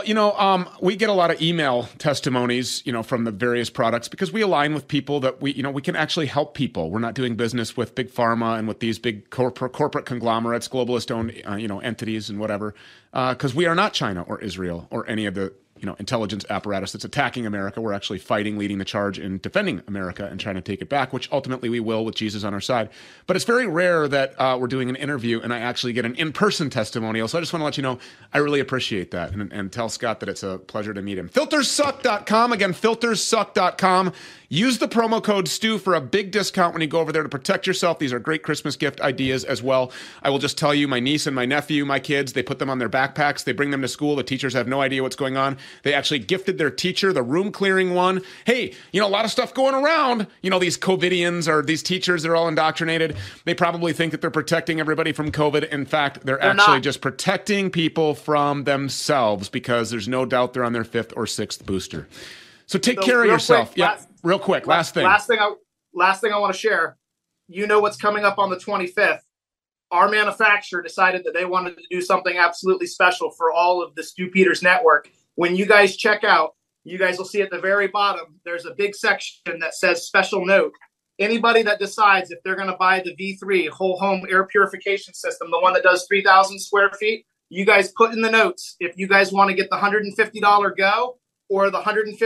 we get a lot of email testimonies, from the various products because we align with people that we can actually help people. We're not doing business with big pharma and with these big corporate conglomerates, globalist-owned, entities and whatever, because we are not China or Israel or any of the intelligence apparatus that's attacking America. We're actually fighting, leading the charge in defending America and trying to take it back, which ultimately we will with Jesus on our side. But it's very rare that we're doing an interview and I actually get an in-person testimonial. So I just want to let you know, I really appreciate that and tell Scott that it's a pleasure to meet him. Filtersuck.com. Again, filtersuck.com. Use the promo code STU for a big discount when you go over there to protect yourself. These are great Christmas gift ideas as well. I will just tell you, my niece and my nephew, my kids, they put them on their backpacks. They bring them to school. The teachers have no idea what's going on. They actually gifted their teacher the room clearing one. Hey, a lot of stuff going around. These COVIDians or these teachers, they're all indoctrinated. They probably think that they're protecting everybody from COVID. In fact, they're actually just protecting people from themselves because there's no doubt they're on their 5th or 6th booster. So take care of yourself. Real quick. Last thing I want to share. What's coming up on the 25th. Our manufacturer decided that they wanted to do something absolutely special for all of the Stu Peters network. When you guys check out, you guys will see at the very bottom, there's a big section that says special note. Anybody that decides if they're going to buy the V3 whole home air purification system, the one that does 3,000 square feet, you guys put in the notes if you guys want to get the $150 Go or the $150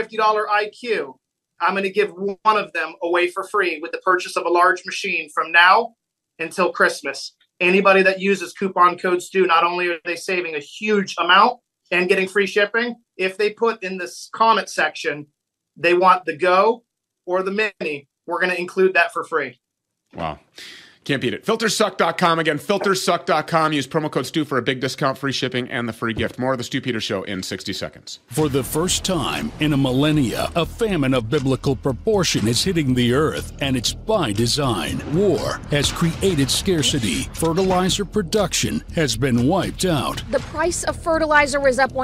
IQ. I'm going to give one of them away for free with the purchase of a large machine from now until Christmas. Anybody that uses coupon code STU, not only are they saving a huge amount and getting free shipping, if they put in this comment section, they want the Go or the Mini, we're going to include that for free. Wow. Can't beat it. Filtersuck.com. Again, filtersuck.com. Use promo code STU for a big discount, free shipping, and the free gift. More of the Stu Peters Show in 60 seconds. For the first time in a millennia, a famine of biblical proportion is hitting the earth, and it's by design. War has created scarcity. Fertilizer production has been wiped out. The price of fertilizer is up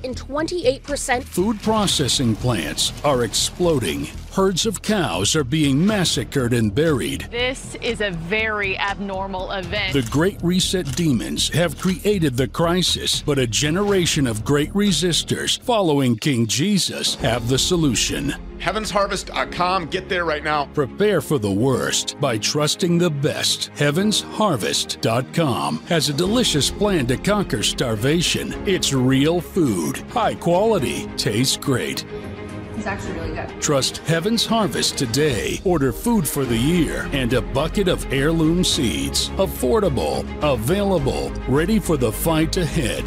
128%. Food processing plants are exploding. Herds of cows are being massacred and buried. This is a very abnormal event. The Great Reset demons have created the crisis, but a generation of great resistors following King Jesus have the solution. HeavensHarvest.com. Get there right now. Prepare for the worst by trusting the best. HeavensHarvest.com has a delicious plan to conquer starvation. It's real food, high quality, tastes great. It's actually really good. Trust Heaven's Harvest today. Order food for the year and a bucket of heirloom seeds. Affordable, available, ready for the fight ahead.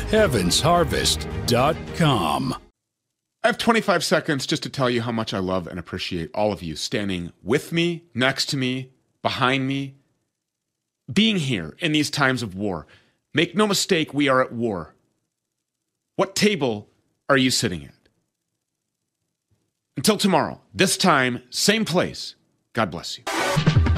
HeavensHarvest.com. I have 25 seconds just to tell you how much I love and appreciate all of you standing with me, next to me, behind me, being here in these times of war. Make no mistake, we are at war. What table are you sitting at? Until tomorrow, this time, same place, God bless you.